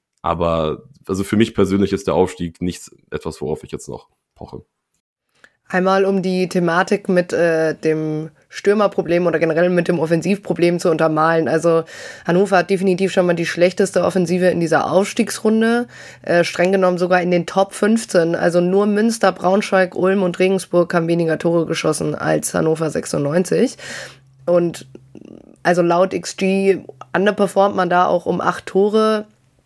aber also für mich persönlich ist der Aufstieg nicht etwas, worauf ich jetzt noch poche. Einmal um die Thematik mit äh, dem Stürmerproblem oder generell mit dem Offensivproblem zu untermalen. Also Hannover hat definitiv schon mal die schlechteste Offensive in dieser Aufstiegsrunde. Äh, streng genommen sogar in den Top fünfzehn. Also nur Münster, Braunschweig, Ulm und Regensburg haben weniger Tore geschossen als Hannover sechsundneunzig. Und also laut X G underperformt man da auch um acht Tore.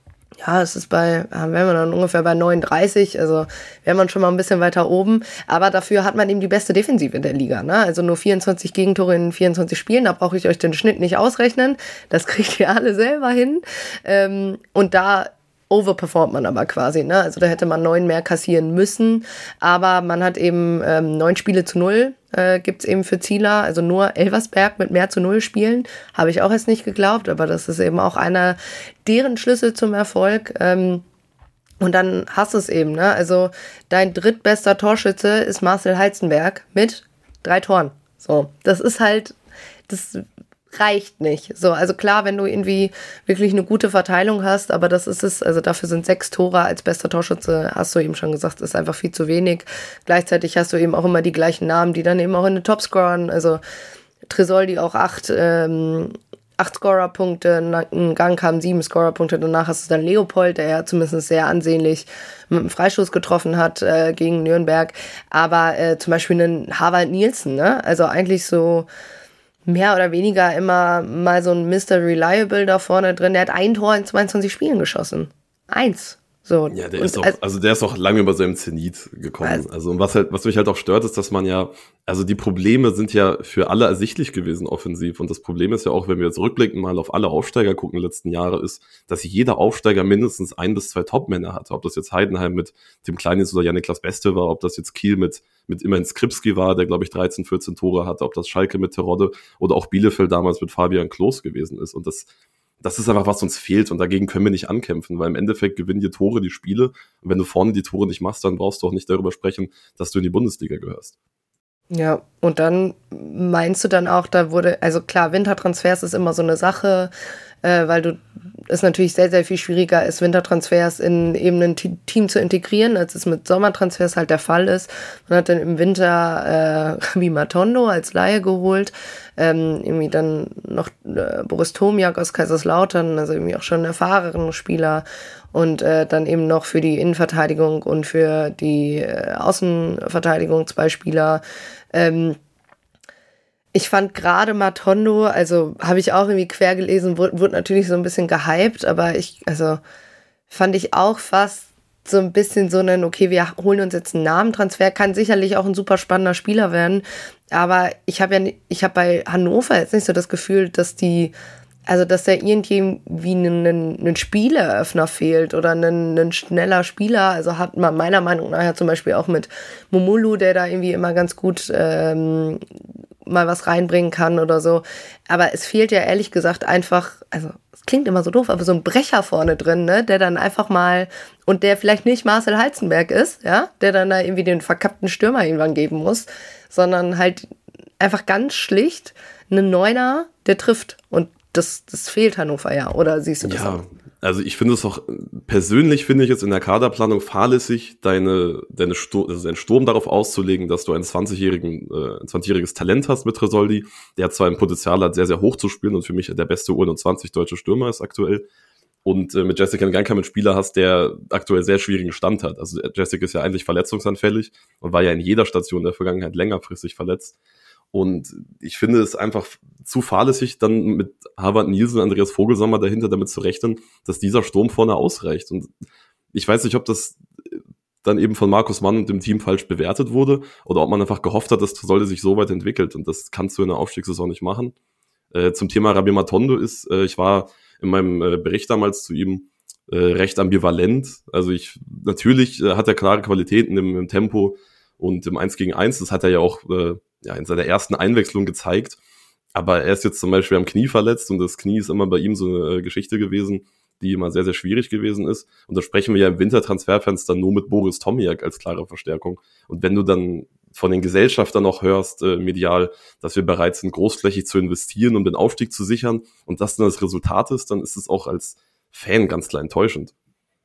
Ja, es ist bei, wären wir dann ungefähr bei neununddreißig, also wäre man schon mal ein bisschen weiter oben. Aber dafür hat man eben die beste Defensive in der Liga, ne? Also nur vierundzwanzig Gegentore in vierundzwanzig Spielen, da brauche ich euch den Schnitt nicht ausrechnen. Das kriegt ihr alle selber hin. Ähm, und da overperformt man aber quasi, ne? Also da hätte man neun mehr kassieren müssen. Aber man hat eben ähm, neun Spiele zu null, äh, gibt's eben für Zieler. Also nur Elversberg mit mehr zu null Spielen. Habe ich auch erst nicht geglaubt, aber das ist eben auch einer deren Schlüssel zum Erfolg. Ähm, und dann hast du es eben, ne? Also dein drittbester Torschütze ist Marcel Heizenberg mit drei Toren. So, das ist halt, das reicht nicht. So, also klar, wenn du irgendwie wirklich eine gute Verteilung hast, aber das ist es, also dafür sind sechs Tore als bester Torschütze, hast du eben schon gesagt, ist einfach viel zu wenig. Gleichzeitig hast du eben auch immer die gleichen Namen, die dann eben auch in den Topscorern, also Tresoldi auch acht, ähm, acht Scorerpunkte, in Gang kamen sieben Scorerpunkte, danach hast du dann Leopold, der ja zumindest sehr ansehnlich mit einem Freistoß getroffen hat äh, gegen Nürnberg, aber äh, zum Beispiel einen Harvard Nielsen, ne? Also eigentlich so mehr oder weniger immer mal so ein Mister Reliable da vorne drin, der hat ein Tor in zweiundzwanzig Spielen geschossen. Eins. So. Ja, der ist auch, also der ist auch lange über seinem Zenit gekommen. Also, also und was halt, was mich halt auch stört, ist, dass man ja, also die Probleme sind ja für alle ersichtlich gewesen offensiv. Und das Problem ist ja auch, wenn wir jetzt rückblickend mal auf alle Aufsteiger gucken letzten Jahre, ist, dass jeder Aufsteiger mindestens ein bis zwei Topmänner hatte. Ob das jetzt Heidenheim mit Tim Kleines oder Jan-Niklas Beste war, ob das jetzt Kiel mit, mit immerhin Skripski war, der glaube ich dreizehn, vierzehn Tore hatte, ob das Schalke mit Terodde oder auch Bielefeld damals mit Fabian Klos gewesen ist. Und das, Das ist einfach, was uns fehlt und dagegen können wir nicht ankämpfen, weil im Endeffekt gewinnen die Tore die Spiele und wenn du vorne die Tore nicht machst, dann brauchst du auch nicht darüber sprechen, dass du in die Bundesliga gehörst. Ja, und dann meinst du dann auch, da wurde, also klar, Wintertransfers ist immer so eine Sache, äh, weil du es natürlich sehr, sehr viel schwieriger ist, Wintertransfers in eben ein T- Team zu integrieren, als es mit Sommertransfers halt der Fall ist. Man hat dann im Winter äh, Rabi Matondo als Laie geholt, ähm, irgendwie dann noch äh, Boris Tomiak aus Kaiserslautern, also irgendwie auch schon ein erfahrener Spieler und äh, dann eben noch für die Innenverteidigung und für die äh, Außenverteidigung zwei Spieler. Ähm, Ich fand gerade Matondo, also habe ich auch irgendwie quer gelesen, wurde, wurde natürlich so ein bisschen gehypt, aber ich, also fand ich auch fast so ein bisschen so einen, okay, wir holen uns jetzt einen Namentransfer, kann sicherlich auch ein super spannender Spieler werden, aber ich habe ja, ich habe bei Hannover jetzt nicht so das Gefühl, dass die, also dass da irgendwie einen, einen Spieleröffner fehlt oder einen, einen schneller Spieler, also hat man meiner Meinung nach ja zum Beispiel auch mit Momulu, der da irgendwie immer ganz gut ähm, mal was reinbringen kann oder so. Aber es fehlt ja ehrlich gesagt einfach, also es klingt immer so doof, aber so ein Brecher vorne drin, ne, der dann einfach mal, und der vielleicht nicht Marcel Halzenberg ist, ja, der dann da irgendwie den verkappten Stürmer irgendwann geben muss, sondern halt einfach ganz schlicht einen Neuner, der trifft. Und das, das fehlt Hannover ja, oder siehst du das ja, auch? Also ich finde es auch, persönlich finde ich es in der Kaderplanung fahrlässig, deine, deine Sturm, also deinen Sturm darauf auszulegen, dass du einen zwanzigjährigen, äh, ein zwanzigjähriges Talent hast mit Tresoldi, der zwar ein Potenzial hat, sehr, sehr hoch zu spielen und für mich der beste U einundzwanzig deutsche Stürmer ist aktuell. Und äh, mit Jessica Ngannou einen Spieler hast, der aktuell sehr schwierigen Stand hat. Also Jessica ist ja eigentlich verletzungsanfällig und war ja in jeder Station der Vergangenheit längerfristig verletzt. Und ich finde es einfach zu fahrlässig, dann mit Harvard Nielsen, Andreas Vogelsammer dahinter damit zu rechnen, dass dieser Sturm vorne ausreicht. Und ich weiß nicht, ob das dann eben von Markus Mann und dem Team falsch bewertet wurde oder ob man einfach gehofft hat, das sollte sich so weit entwickelt. Und das kannst du in der Aufstiegssaison nicht machen. Äh, zum Thema Rabi Matondo ist, äh, ich war in meinem äh, Bericht damals zu ihm äh, recht ambivalent. Also ich, natürlich äh, hat er klare Qualitäten im, im Tempo und im eins gegen eins. Das hat er ja auch äh, ja, in seiner ersten Einwechslung gezeigt. Aber er ist jetzt zum Beispiel am Knie verletzt und das Knie ist immer bei ihm so eine äh, Geschichte gewesen, die immer sehr, sehr schwierig gewesen ist. Und da sprechen wir ja im Wintertransferfenster nur mit Boris Tomiak als klare Verstärkung. Und wenn du dann von den Gesellschaftern noch hörst, äh, medial, dass wir bereit sind, großflächig zu investieren, um den Aufstieg zu sichern und das dann das Resultat ist, dann ist es auch als Fan ganz klar enttäuschend.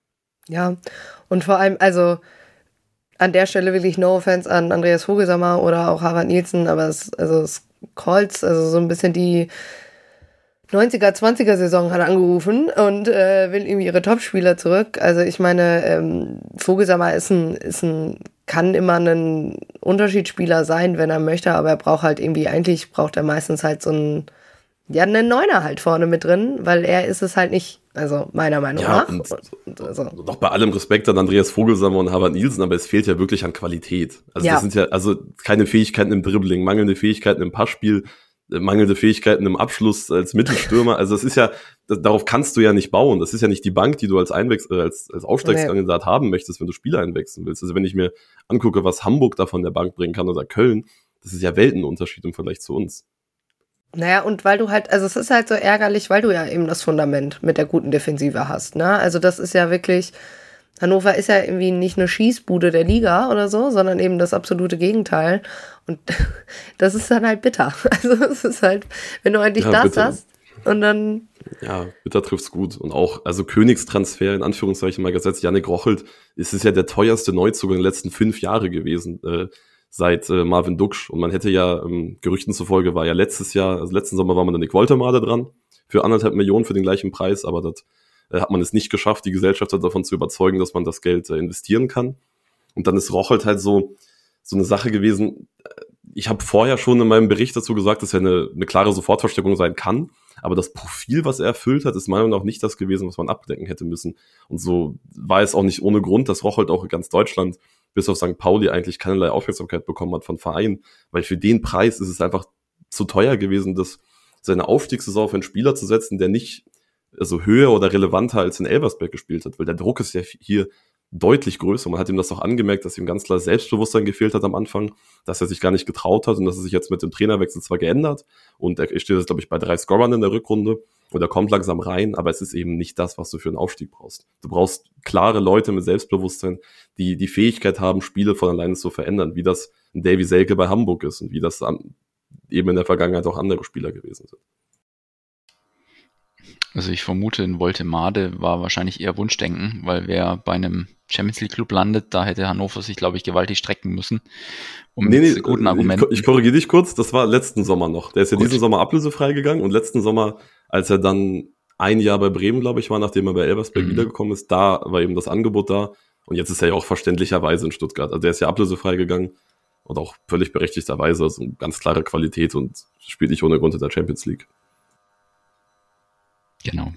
Ja, und vor allem, also an der Stelle wirklich no offense an Andreas Vogelsammer oder auch Harvard Nielsen, aber es, also es Colts, also so ein bisschen die neunziger, zwanziger Saison hat angerufen und äh, will irgendwie ihre Topspieler zurück. Also ich meine, ähm, Vogelsammer ist ein, ist ein, kann immer ein Unterschiedsspieler sein, wenn er möchte, aber er braucht halt irgendwie, eigentlich braucht er meistens halt so einen, ja, einen Neuner halt vorne mit drin, weil er ist es halt nicht, also meiner Meinung ja, nach. Und, und, also. Noch bei allem Respekt an Andreas Vogelsammer und Harvard Nielsen, aber es fehlt ja wirklich an Qualität. Also ja. das sind ja, also keine Fähigkeiten im Dribbling, mangelnde Fähigkeiten im Passspiel, mangelnde Fähigkeiten im Abschluss als Mittelstürmer. Also das ist ja, das, darauf kannst du ja nicht bauen. Das ist ja nicht die Bank, die du als Einwechsel, äh, als, als Aufstiegskandidat nee. haben möchtest, wenn du Spieler einwechseln willst. Also wenn ich mir angucke, was Hamburg da von der Bank bringen kann oder Köln, das ist ja Weltenunterschied im Vergleich zu uns. Naja, und weil du halt, also es ist halt so ärgerlich, weil du ja eben das Fundament mit der guten Defensive hast, ne? Also das ist ja wirklich, Hannover ist ja irgendwie nicht eine Schießbude der Liga oder so, sondern eben das absolute Gegenteil. Und das ist dann halt bitter. Also es ist halt, wenn du eigentlich ja, das bitter. hast und dann... Ja, bitter trifft's gut. Und auch, also Königstransfer in Anführungszeichen mal gesetzt, Yannick Rochelt, ist es ja der teuerste Neuzug in den letzten fünf Jahren gewesen, äh, seit äh, Marvin Duksch. Und man hätte ja, ähm, Gerüchten zufolge war ja letztes Jahr, also letzten Sommer war man dann Nick Woltemade dran, für anderthalb Millionen für den gleichen Preis, aber das äh, hat man es nicht geschafft, die Gesellschaft davon zu überzeugen, dass man das Geld äh, investieren kann. Und dann ist Rochelt halt so, so eine Sache gewesen. Ich habe vorher schon in meinem Bericht dazu gesagt, dass er eine, eine klare Sofortverstärkung sein kann, aber das Profil, was er erfüllt hat, ist meiner Meinung nach nicht das gewesen, was man abdecken hätte müssen. Und so war es auch nicht ohne Grund, dass Rochelt auch in ganz Deutschland bis auf Sankt Pauli eigentlich keinerlei Aufmerksamkeit bekommen hat von Vereinen, weil für den Preis ist es einfach zu teuer gewesen, das seine Aufstiegssaison auf einen Spieler zu setzen, der nicht also höher oder relevanter als in Elversberg gespielt hat, weil der Druck ist ja hier deutlich größer. Man hat ihm das auch angemerkt, dass ihm ganz klar Selbstbewusstsein gefehlt hat am Anfang, dass er sich gar nicht getraut hat und dass er sich jetzt mit dem Trainerwechsel zwar geändert und er steht jetzt, glaube ich, bei drei Scorern in der Rückrunde und er kommt langsam rein, aber es ist eben nicht das, was du für einen Aufstieg brauchst. Du brauchst klare Leute mit Selbstbewusstsein, die die Fähigkeit haben, Spiele von alleine zu verändern, wie das ein Davy Selke bei Hamburg ist und wie das eben in der Vergangenheit auch andere Spieler gewesen sind. Also ich vermute, in Woltemade war wahrscheinlich eher Wunschdenken, weil wer bei einem Champions League Club landet, da hätte Hannover sich, glaube ich, gewaltig strecken müssen. Um nee, nee, mit guten Argumenten. Ich, ich korrigiere dich kurz, das war letzten Sommer noch. Der ist ja Gut. diesen Sommer ablösefrei gegangen und letzten Sommer, als er dann ein Jahr bei Bremen, glaube ich, war, nachdem er bei Elversberg mhm. wiedergekommen ist, da war eben das Angebot da und jetzt ist er ja auch verständlicherweise in Stuttgart. Also der ist ja ablösefrei gegangen und auch völlig berechtigterweise, also ganz klare Qualität und spielt nicht ohne Grund in der Champions League. Genau.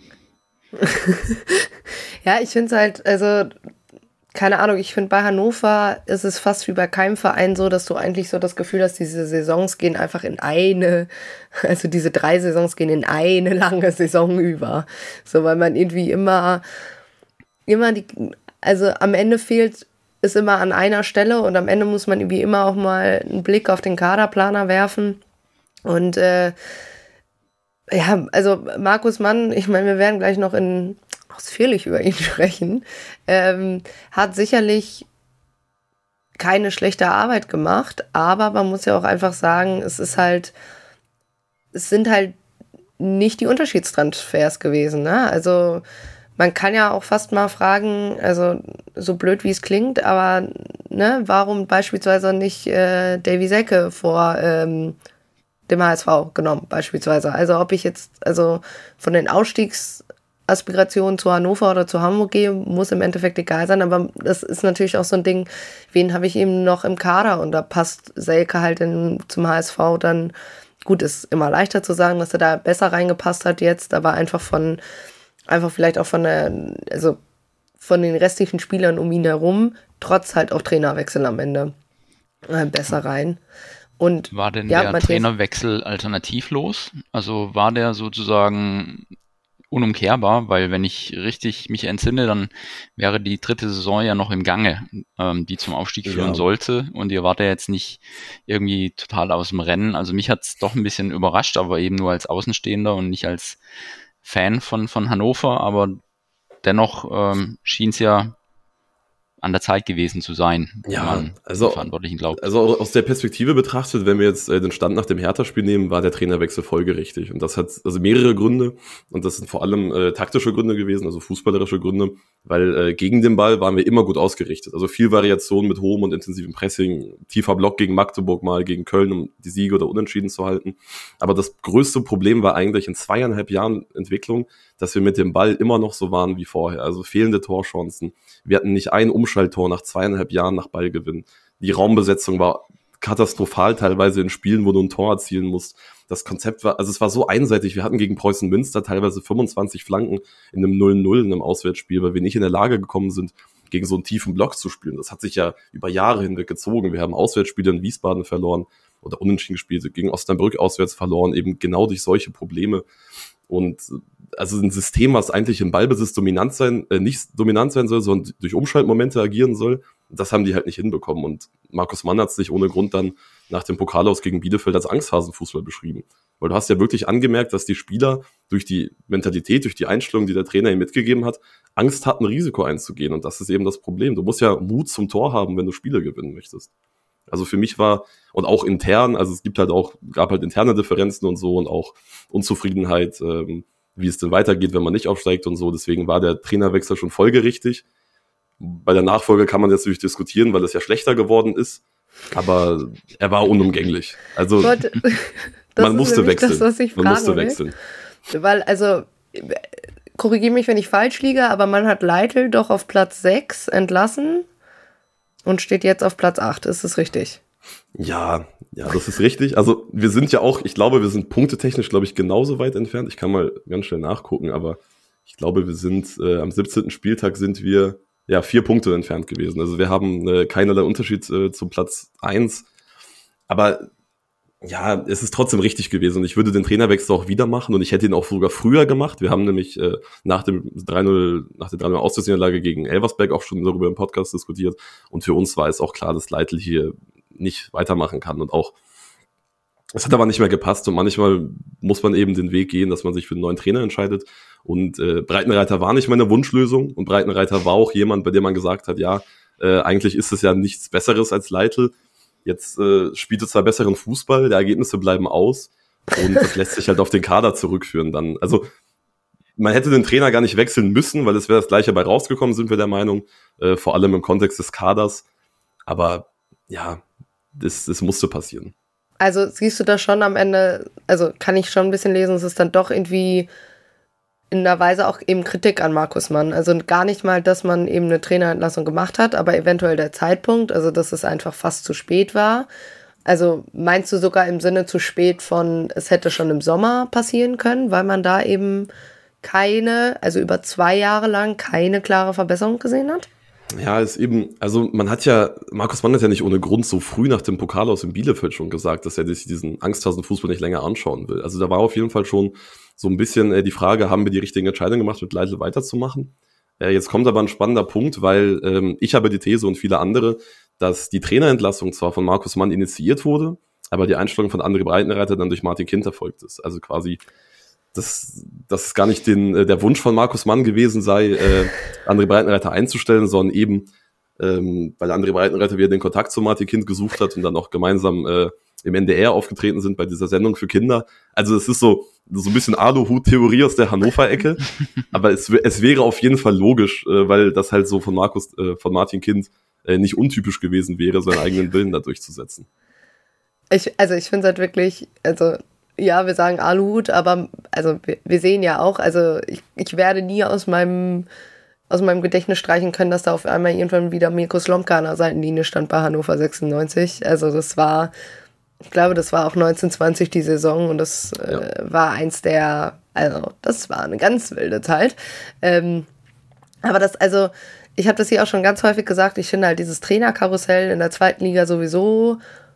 Ja, ich finde es halt, also, keine Ahnung, ich finde bei Hannover ist es fast wie bei keinem Verein so, dass du eigentlich so das Gefühl hast, diese Saisons gehen einfach in eine, also diese drei Saisons gehen in eine lange Saison über. So, weil man irgendwie immer, immer die, also am Ende fehlt es immer an einer Stelle und am Ende muss man irgendwie immer auch mal einen Blick auf den Kaderplaner werfen und, äh, ja, also Markus Mann, ich meine, wir werden gleich noch in, ausführlich über ihn sprechen, ähm, hat sicherlich keine schlechte Arbeit gemacht, aber man muss ja auch einfach sagen, es ist halt, es sind halt nicht die Unterschiedstransfers gewesen, ne? Also man kann ja auch fast mal fragen, also so blöd wie es klingt, aber ne, warum beispielsweise nicht äh, Davy Selke vor ähm, dem H S V genommen, beispielsweise. Also ob ich jetzt also von den Ausstiegsaspirationen zu Hannover oder zu Hamburg gehe, muss im Endeffekt egal sein, aber das ist natürlich auch so ein Ding, wen habe ich eben noch im Kader und da passt Selke halt in, zum H S V dann, gut, ist immer leichter zu sagen, dass er da besser reingepasst hat jetzt, aber einfach von, einfach vielleicht auch von der, also von den restlichen Spielern um ihn herum, trotz halt auch Trainerwechsel am Ende äh, besser rein. Und, war denn ja, der Matthias, Trainerwechsel alternativlos? Also war der sozusagen unumkehrbar? Weil wenn ich richtig mich entsinne, dann wäre die dritte Saison ja noch im Gange, ähm, die zum Aufstieg führen ja. sollte. Und ihr wart ja jetzt nicht irgendwie total aus dem Rennen. Also mich hat es doch ein bisschen überrascht, aber eben nur als Außenstehender und nicht als Fan von, von Hannover. Aber dennoch ähm, schien es ja an der Zeit gewesen zu sein, ja, man also, Verantwortlichen glaubt. Also aus der Perspektive betrachtet, wenn wir jetzt äh, den Stand nach dem Hertha-Spiel nehmen, war der Trainerwechsel folgerichtig. Und das hat also mehrere Gründe und das sind vor allem äh, taktische Gründe gewesen, also fußballerische Gründe, weil äh, gegen den Ball waren wir immer gut ausgerichtet. Also viel Variation mit hohem und intensivem Pressing, tiefer Block gegen Magdeburg mal, gegen Köln, um die Siege oder Unentschieden zu halten. Aber das größte Problem war eigentlich in zweieinhalb Jahren Entwicklung, dass wir mit dem Ball immer noch so waren wie vorher. Also fehlende Torchancen. Wir hatten nicht ein Umschalttor nach zweieinhalb Jahren nach Ballgewinn. Die Raumbesetzung war katastrophal teilweise in Spielen, wo du ein Tor erzielen musst. Das Konzept war, also es war so einseitig. Wir hatten gegen Preußen Münster teilweise fünfundzwanzig Flanken in einem null null in einem Auswärtsspiel, weil wir nicht in der Lage gekommen sind, gegen so einen tiefen Block zu spielen. Das hat sich ja über Jahre hinweg gezogen. Wir haben Auswärtsspiele in Wiesbaden verloren oder unentschieden gespielt, gegen Osnabrück auswärts verloren, eben genau durch solche Probleme. Und also ein System, was eigentlich im Ballbesitz dominant sein, äh, nicht dominant sein soll, sondern durch Umschaltmomente agieren soll, Das haben die halt nicht hinbekommen. Und Markus Mann hat es nicht ohne Grund dann nach dem Pokalaus gegen Bielefeld als Angsthasenfußball beschrieben. Weil du hast ja wirklich angemerkt, dass die Spieler durch die Mentalität, durch die Einstellung, die der Trainer ihnen mitgegeben hat, Angst hatten, Risiko einzugehen. Und das ist eben das Problem. Du musst ja Mut zum Tor haben, wenn du Spiele gewinnen möchtest. Also für mich war, und auch intern, also es gibt halt auch, gab halt interne Differenzen und so und auch Unzufriedenheit, ähm, wie es denn weitergeht, wenn man nicht aufsteigt und so. Deswegen war der Trainerwechsel schon folgerichtig. Bei der Nachfolge kann man jetzt natürlich diskutieren, weil es ja schlechter geworden ist. Aber er war unumgänglich. Also Leute, man musste wechseln. Das, was ich man musste wechseln. Weil, also, korrigiere mich, wenn ich falsch liege, aber man hat Leitl doch auf Platz sechs entlassen und steht jetzt auf Platz acht. Ist das richtig? Ja, ja, das ist richtig. Also wir sind ja auch, ich glaube, wir sind punktetechnisch, glaube ich, genauso weit entfernt. Ich kann mal ganz schnell nachgucken, aber ich glaube, wir sind äh, am siebzehnten Spieltag sind wir ja vier Punkte entfernt gewesen. Also wir haben äh, keinerlei Unterschied äh, zum Platz eins. Aber ja, es ist trotzdem richtig gewesen und ich würde den Trainerwechsel auch wieder machen und ich hätte ihn auch sogar früher gemacht. Wir haben nämlich äh, nach dem drei null, nach der drei null Auswärtsniederlage gegen Elversberg auch schon darüber im Podcast diskutiert und für uns war es auch klar, dass Leitl hier nicht weitermachen kann und auch es hat aber nicht mehr gepasst und manchmal muss man eben den Weg gehen, dass man sich für einen neuen Trainer entscheidet und äh, Breitenreiter war nicht meine Wunschlösung und Breitenreiter war auch jemand, bei dem man gesagt hat, ja, äh, eigentlich ist es ja nichts Besseres als Leitl. Jetzt äh, spielt es zwar besseren Fußball, die Ergebnisse bleiben aus und das lässt sich halt auf den Kader zurückführen dann. Also man hätte den Trainer gar nicht wechseln müssen, weil es wäre das Gleiche bei rausgekommen, sind wir der Meinung, äh, vor allem im Kontext des Kaders. Aber ja, das, das musste passieren. Also siehst du das schon am Ende, also kann ich schon ein bisschen lesen, es ist dann doch irgendwie in einer Weise auch eben Kritik an Markus Mann. Also gar nicht mal, dass man eben eine Trainerentlassung gemacht hat, aber eventuell der Zeitpunkt, also dass es einfach fast zu spät war. Also meinst du sogar im Sinne zu spät von, es hätte schon im Sommer passieren können, weil man da eben keine, also über zwei Jahre lang keine klare Verbesserung gesehen hat? Ja, ist eben, also man hat ja, Markus Mann hat ja nicht ohne Grund so früh nach dem Pokalaus in Bielefeld schon gesagt, dass er sich diesen Angsthasen-Fußball nicht länger anschauen will. Also da war auf jeden Fall schon so ein bisschen äh, die Frage, haben wir die richtigen Entscheidungen gemacht, mit Leitl weiterzumachen? Äh, jetzt kommt aber ein spannender Punkt, weil ähm, ich habe die These und viele andere, dass die Trainerentlassung zwar von Markus Mann initiiert wurde, aber die Einstellung von André Breitenreiter dann durch Martin Kind erfolgt ist. Also quasi dass dass es gar nicht den, äh, der Wunsch von Markus Mann gewesen sei, äh, André Breitenreiter einzustellen, sondern eben, ähm, weil André Breitenreiter wieder den Kontakt zu Martin Kind gesucht hat und dann auch gemeinsam äh, im N D R aufgetreten sind bei dieser Sendung für Kinder. Also es ist so so ein bisschen Aluhut-Theorie aus der Hannover-Ecke, aber es, es wäre auf jeden Fall logisch, äh, weil das halt so von Markus, äh, von Martin Kind äh, nicht untypisch gewesen wäre, seinen eigenen Willen da durchzusetzen. Ich, also ich finde es halt wirklich, also ja, wir sagen Aluhut, aber also wir, wir sehen ja auch, also ich, ich werde nie aus meinem aus meinem Gedächtnis streichen können, dass da auf einmal irgendwann wieder Mirko Slomka an der Seitenlinie stand bei Hannover sechsundneunzig. Also das war, ich glaube, das war auch neunzehn zwanzig die Saison und das ja. äh, war eins der, also das war eine ganz wilde Zeit. Ähm, aber das, also ich habe das hier auch schon ganz häufig gesagt, ich finde halt dieses Trainerkarussell in der zweiten Liga sowieso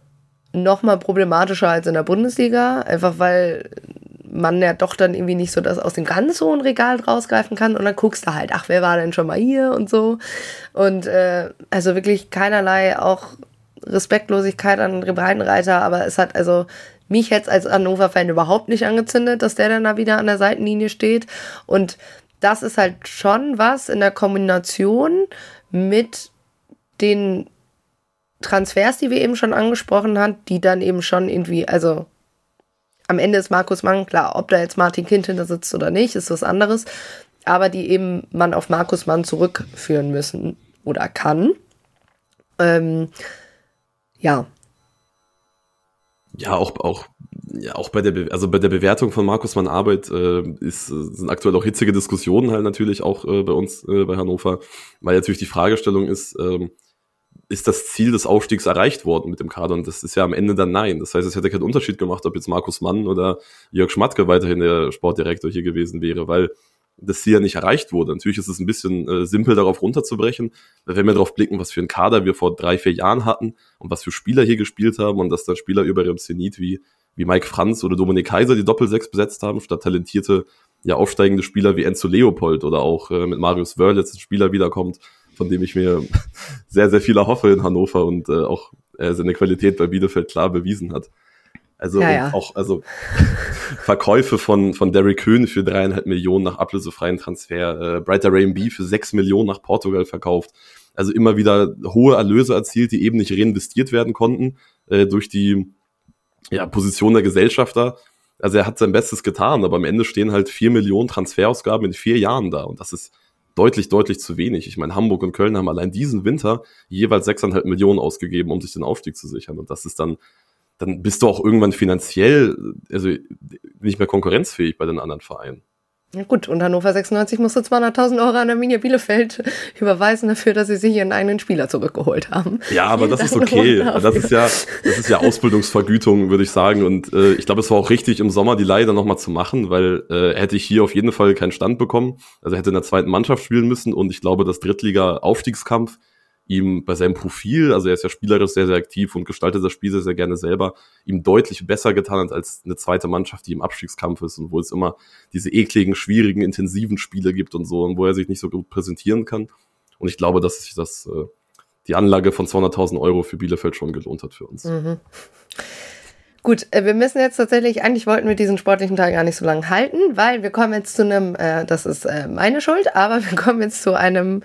noch mal problematischer als in der Bundesliga, einfach weil man ja doch dann irgendwie nicht so das aus dem ganz hohen Regal rausgreifen kann und dann guckst du halt, ach, wer war denn schon mal hier und so und äh, also wirklich keinerlei auch Respektlosigkeit an André Breitenreiter, aber es hat also mich jetzt als Hannover-Fan überhaupt nicht angezündet, dass der dann da wieder an der Seitenlinie steht und das ist halt schon was in der Kombination mit den Transfers, die wir eben schon angesprochen haben, die dann eben schon irgendwie, also am Ende ist Markus Mann, klar, ob da jetzt Martin Kind hinter sitzt oder nicht, ist was anderes, aber die eben man auf Markus Mann zurückführen müssen oder kann. Ähm, ja. Ja, auch, auch, ja, auch bei der, Be- also bei der Bewertung von Markus Mann Arbeit äh, ist, sind aktuell auch hitzige Diskussionen halt natürlich auch äh, bei uns äh, bei Hannover, weil natürlich die Fragestellung ist, ähm, ist das Ziel des Aufstiegs erreicht worden mit dem Kader? Und das ist ja am Ende dann nein. Das heißt, es hätte keinen Unterschied gemacht, ob jetzt Markus Mann oder Jörg Schmatke weiterhin der Sportdirektor hier gewesen wäre, weil das Ziel ja nicht erreicht wurde. Natürlich ist es ein bisschen äh, simpel, darauf runterzubrechen. Wenn wir darauf blicken, was für einen Kader wir vor drei, vier Jahren hatten und was für Spieler hier gespielt haben und dass dann Spieler über ihrem Zenit wie, wie Mike Franz oder Dominik Kaiser die Doppelsechs besetzt haben, statt talentierte, ja aufsteigende Spieler wie Enzo Leopold oder auch äh, mit Marius Wörl jetzt ein Spieler wiederkommt, von dem ich mir sehr, sehr viel erhoffe in Hannover und äh, auch äh, seine Qualität bei Bielefeld klar bewiesen hat. Also ja, ja. auch also Verkäufe von von Derrick Köhn für dreieinhalb Millionen nach ablösefreien Transfer, äh, Brighter Rainby für sechs Millionen nach Portugal verkauft. Also immer wieder hohe Erlöse erzielt, die eben nicht reinvestiert werden konnten äh, durch die ja, Position der Gesellschafter. Also er hat sein Bestes getan, aber am Ende stehen halt vier Millionen Transferausgaben in vier Jahren da und das ist deutlich, deutlich zu wenig. Ich meine, Hamburg und Köln haben allein diesen Winter jeweils sechseinhalb Millionen ausgegeben, um sich den Aufstieg zu sichern und das ist dann dann bist du auch irgendwann finanziell also nicht mehr konkurrenzfähig bei den anderen Vereinen. Ja gut, und Hannover sechsundneunzig musste zweihunderttausend Euro an Arminia Bielefeld überweisen dafür, dass sie sich ihren eigenen Spieler zurückgeholt haben. Ja, aber das ist okay. Das ist ja, das ist ja Ausbildungsvergütung, würde ich sagen. Und äh, ich glaube, es war auch richtig, im Sommer die Leihe dann nochmal zu machen, weil äh, hätte ich hier auf jeden Fall keinen Stand bekommen. Also er hätte in der zweiten Mannschaft spielen müssen und ich glaube, das Drittliga-Aufstiegskampf ihm bei seinem Profil, also er ist ja spielerisch sehr, sehr aktiv und gestaltet das Spiel sehr, sehr gerne selber, ihm deutlich besser getan hat als eine zweite Mannschaft, die im Abstiegskampf ist und wo es immer diese ekligen, schwierigen, intensiven Spiele gibt und so und wo er sich nicht so gut präsentieren kann. Und ich glaube, dass sich das äh, die Anlage von zweihunderttausend Euro für Bielefeld schon gelohnt hat für uns. Mhm. Gut, wir müssen jetzt tatsächlich, eigentlich wollten wir diesen sportlichen Teil gar nicht so lange halten, weil wir kommen jetzt zu einem, äh, das ist äh, meine Schuld, aber wir kommen jetzt zu einem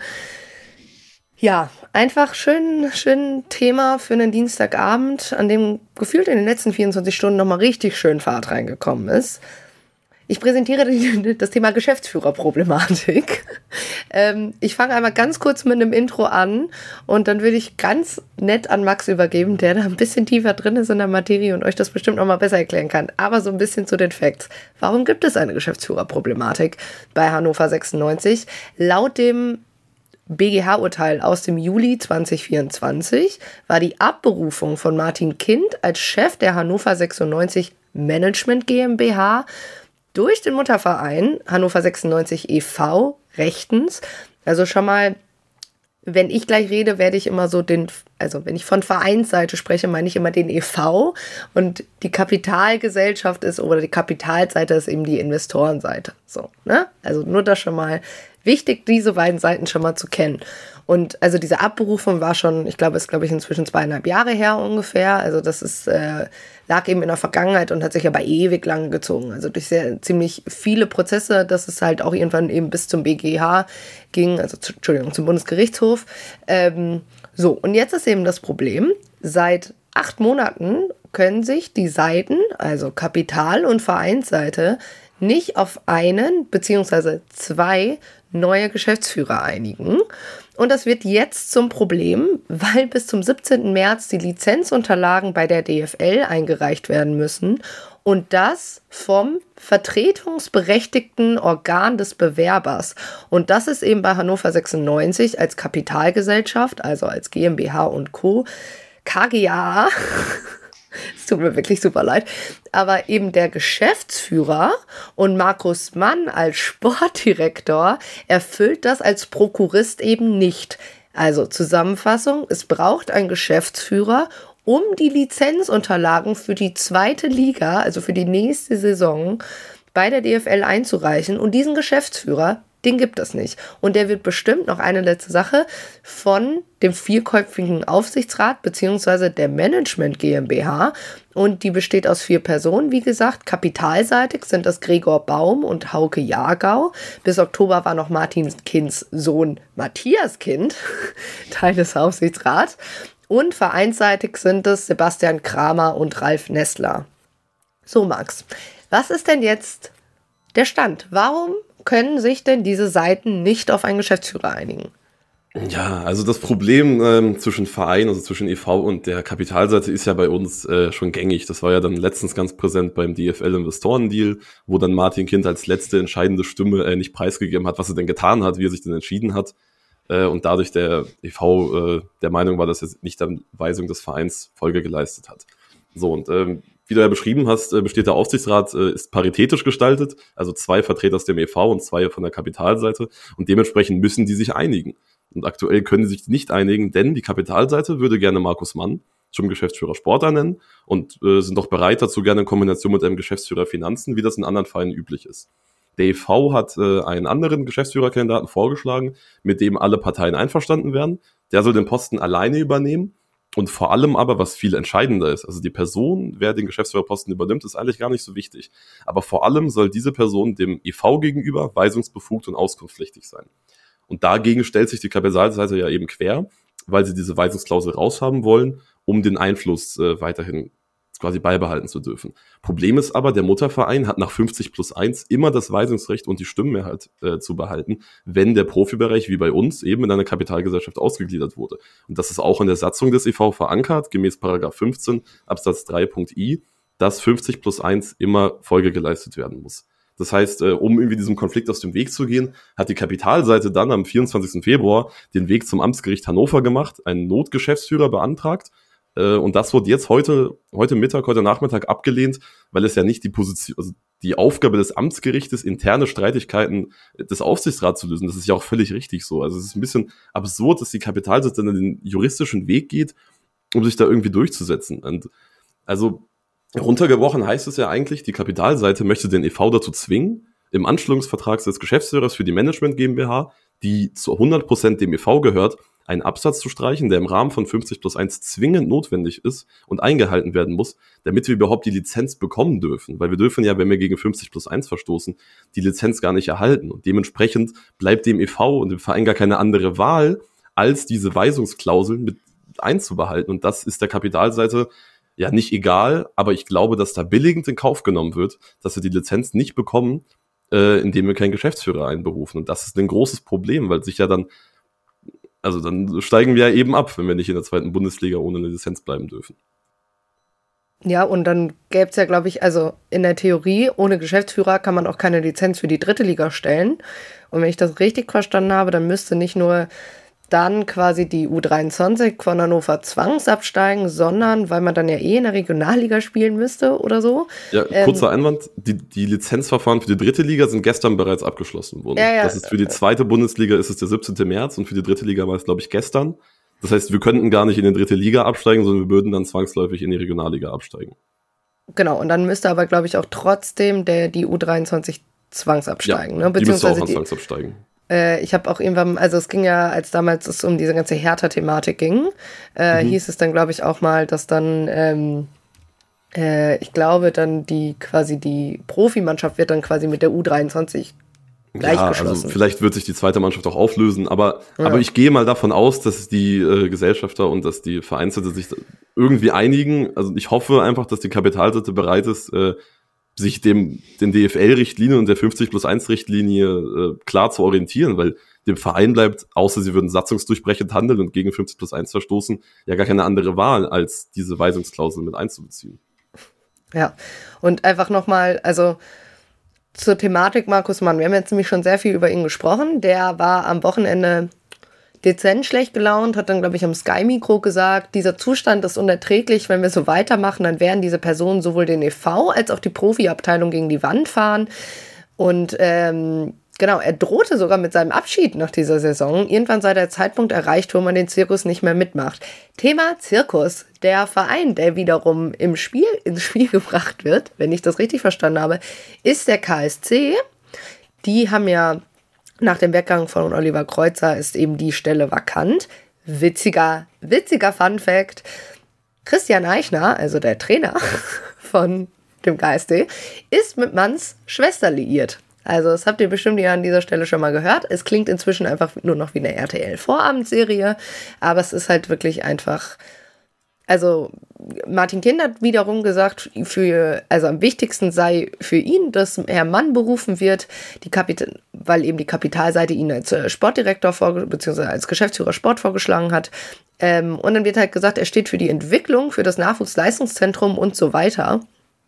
ja, einfach schön, schön Thema für einen Dienstagabend, an dem gefühlt in den letzten vierundzwanzig Stunden nochmal richtig schön Fahrt reingekommen ist. Ich präsentiere das Thema Geschäftsführerproblematik. ähm, ich fange einmal ganz kurz mit einem Intro an und dann würde ich ganz nett an Max übergeben, der da ein bisschen tiefer drin ist in der Materie und euch das bestimmt nochmal besser erklären kann. Aber so ein bisschen zu den Facts. Warum gibt es eine Geschäftsführerproblematik bei Hannover sechsundneunzig? Laut dem B G H-Urteil aus dem Juli zwanzig vierundzwanzig war die Abberufung von Martin Kind als Chef der Hannover sechsundneunzig Management GmbH durch den Mutterverein Hannover sechsundneunzig e V rechtens. Also schon mal, wenn ich gleich rede, werde ich immer so den, also wenn ich von Vereinsseite spreche, meine ich immer den E V und die Kapitalgesellschaft ist oder die Kapitalseite ist eben die Investorenseite. So, ne? Also nur das schon mal wichtig, diese beiden Seiten schon mal zu kennen. Und also diese Abberufung war schon, ich glaube, ist glaube ich inzwischen zweieinhalb Jahre her ungefähr. Also das ist äh, lag eben in der Vergangenheit und hat sich aber ewig lange gezogen. Also durch sehr ziemlich viele Prozesse, dass es halt auch irgendwann eben bis zum B G H ging, also zu, Entschuldigung, zum Bundesgerichtshof. Ähm, so, und jetzt ist eben das Problem, seit acht Monaten können sich die Seiten, also Kapital- und Vereinsseite, nicht auf einen beziehungsweise zwei neue Geschäftsführer einigen. Und das wird jetzt zum Problem, weil bis zum siebzehnten März die Lizenzunterlagen bei der D F L eingereicht werden müssen und das vom vertretungsberechtigten Organ des Bewerbers. Und das ist eben bei Hannover sechsundneunzig als Kapitalgesellschaft, also als GmbH und Co., K G A, es tut mir wirklich super leid, aber eben der Geschäftsführer und Markus Mann als Sportdirektor erfüllt das als Prokurist eben nicht. Also Zusammenfassung, es braucht einen Geschäftsführer, um die Lizenzunterlagen für die zweite Liga, also für die nächste Saison, bei der D F L einzureichen und diesen Geschäftsführer, den gibt es nicht. Und der wird bestimmt, noch eine letzte Sache, von dem vierköpfigen Aufsichtsrat bzw. der Management GmbH. Und die besteht aus vier Personen, wie gesagt. Kapitalseitig sind das Gregor Baum und Hauke Jahrgau. Bis Oktober war noch Martin Kinds Sohn Matthias Kind Teil des Aufsichtsrats. Und vereinsseitig sind es Sebastian Kramer und Ralf Nessler. So, Max, was ist denn jetzt der Stand? Warum können sich denn diese Seiten nicht auf einen Geschäftsführer einigen? Ja, also das Problem ähm, zwischen Verein, also zwischen E V und der Kapitalseite ist ja bei uns äh, schon gängig. Das war ja dann letztens ganz präsent beim D F L-Investoren-Deal, wo dann Martin Kind als letzte entscheidende Stimme äh, nicht preisgegeben hat, was er denn getan hat, wie er sich denn entschieden hat. Äh, und dadurch der E V äh, der Meinung war, dass er nicht der Weisung des Vereins Folge geleistet hat. So, und ähm, wie du ja beschrieben hast, besteht der Aufsichtsrat, ist paritätisch gestaltet, also zwei Vertreter aus dem E V und zwei von der Kapitalseite und dementsprechend müssen die sich einigen. Und aktuell können sie sich nicht einigen, denn die Kapitalseite würde gerne Markus Mann zum Geschäftsführer Sport ernennen und äh, sind auch bereit dazu, gerne in Kombination mit einem Geschäftsführer Finanzen, wie das in anderen Vereinen üblich ist. Der E V hat äh, einen anderen Geschäftsführerkandidaten vorgeschlagen, mit dem alle Parteien einverstanden werden. Der soll den Posten alleine übernehmen. Und vor allem aber, was viel entscheidender ist, also die Person, wer den Geschäftsführerposten übernimmt, ist eigentlich gar nicht so wichtig. Aber vor allem soll diese Person dem E V gegenüber weisungsbefugt und auskunftspflichtig sein. Und dagegen stellt sich die Kapitalseite ja eben quer, weil sie diese Weisungsklausel raushaben wollen, um den Einfluss äh, weiterhin quasi beibehalten zu dürfen. Problem ist aber, der Mutterverein hat nach fünfzig plus eins immer das Weisungsrecht und die Stimmenmehrheit äh, zu behalten, wenn der Profibereich wie bei uns eben in einer Kapitalgesellschaft ausgegliedert wurde. Und das ist auch in der Satzung des E V verankert, gemäß Paragraph fünfzehn Absatz drei Punkt i, dass fünfzig plus eins immer Folge geleistet werden muss. Das heißt, äh, um irgendwie diesem Konflikt aus dem Weg zu gehen, hat die Kapitalseite dann am vierundzwanzigsten Februar den Weg zum Amtsgericht Hannover gemacht, einen Notgeschäftsführer beantragt. Und das wird jetzt heute, heute Mittag, heute Nachmittag abgelehnt, weil es ja nicht die Position, also die Aufgabe des Amtsgerichtes, interne Streitigkeiten des Aufsichtsrats zu lösen. Das ist ja auch völlig richtig so. Also es ist ein bisschen absurd, dass die Kapitalseite dann den juristischen Weg geht, um sich da irgendwie durchzusetzen. Und also runtergebrochen heißt es ja eigentlich, die Kapitalseite möchte den E V dazu zwingen, im Anstellungsvertrag des Geschäftsführers für die Management GmbH, die zu hundert Prozent dem E V gehört, einen Absatz zu streichen, der im Rahmen von fünfzig plus eins zwingend notwendig ist und eingehalten werden muss, damit wir überhaupt die Lizenz bekommen dürfen. Weil wir dürfen ja, wenn wir gegen fünfzig plus eins verstoßen, die Lizenz gar nicht erhalten. Und dementsprechend bleibt dem E V und dem Verein gar keine andere Wahl, als diese Weisungsklausel mit einzubehalten. Und das ist der Kapitalseite ja nicht egal, aber ich glaube, dass da billigend in Kauf genommen wird, dass wir die Lizenz nicht bekommen, äh, indem wir keinen Geschäftsführer einberufen. Und das ist ein großes Problem, weil sich ja dann Also dann steigen wir ja eben ab, wenn wir nicht in der zweiten Bundesliga ohne eine Lizenz bleiben dürfen. Ja, und dann gäbe es ja, glaube ich, also in der Theorie, ohne Geschäftsführer kann man auch keine Lizenz für die dritte Liga stellen. Und wenn ich das richtig verstanden habe, dann müsste nicht nur dann quasi die U dreiundzwanzig von Hannover zwangsabsteigen, sondern weil man dann ja eh in der Regionalliga spielen müsste oder so. Ja, kurzer ähm, Einwand, die, die Lizenzverfahren für die dritte Liga sind gestern bereits abgeschlossen worden. Ja, ja. Das ist für die zweite Bundesliga ist es der siebzehnten März und für die dritte Liga war es, glaube ich, gestern. Das heißt, wir könnten gar nicht in die dritte Liga absteigen, sondern wir würden dann zwangsläufig in die Regionalliga absteigen. Genau, und dann müsste aber, glaube ich, auch trotzdem der die U dreiundzwanzig zwangsabsteigen. Ja, ne? Beziehungsweise die müsste auch zwangsabsteigen. Äh, ich habe auch irgendwann, also es ging ja, als damals es um diese ganze Hertha-Thematik ging, äh, mhm. hieß es dann, glaube ich, auch mal, dass dann, ähm, äh, ich glaube, dann die quasi die Profimannschaft wird dann quasi mit der U dreiundzwanzig gleichgeschlossen. Ja, also vielleicht wird sich die zweite Mannschaft auch auflösen, aber, ja. aber ich gehe mal davon aus, dass die äh, Gesellschafter und dass die Vereinsseite sich irgendwie einigen. Also ich hoffe einfach, dass die Kapitalseite bereit ist, äh, sich dem den D F L-Richtlinien und der fünfzig plus eins Richtlinie äh, klar zu orientieren, weil dem Verein bleibt, außer sie würden satzungsdurchbrechend handeln und gegen fünfzig plus eins verstoßen, ja gar keine andere Wahl, als diese Weisungsklausel mit einzubeziehen. Ja, und einfach nochmal, also zur Thematik Markus Mann. Wir haben jetzt nämlich schon sehr viel über ihn gesprochen. Der war am Wochenende dezent schlecht gelaunt, hat dann, glaube ich, am Sky-Mikro gesagt, dieser Zustand ist unerträglich, wenn wir so weitermachen, dann werden diese Personen sowohl den E V als auch die Profiabteilung gegen die Wand fahren. Und ähm, genau, er drohte sogar mit seinem Abschied nach dieser Saison. Irgendwann sei der Zeitpunkt erreicht, wo man den Zirkus nicht mehr mitmacht. Thema Zirkus. Der Verein, der wiederum im Spiel ins Spiel gebracht wird, wenn ich das richtig verstanden habe, ist der K S C. Die haben ja nach dem Weggang von Oliver Kreuzer ist eben die Stelle vakant. Witziger, witziger Funfact. Christian Eichner, also der Trainer von dem K S C, ist mit Manns Schwester liiert. Also das habt ihr bestimmt ja an dieser Stelle schon mal gehört. Es klingt inzwischen einfach nur noch wie eine R T L-Vorabendserie, aber es ist halt wirklich einfach... Also Martin Kind hat wiederum gesagt, für, also am wichtigsten sei für ihn, dass Herr Mann berufen wird, die Kapit- weil eben die Kapitalseite ihn als Sportdirektor vorge- bzw. als Geschäftsführer Sport vorgeschlagen hat. Ähm, und dann wird halt gesagt, er steht für die Entwicklung, für das Nachwuchsleistungszentrum und so weiter.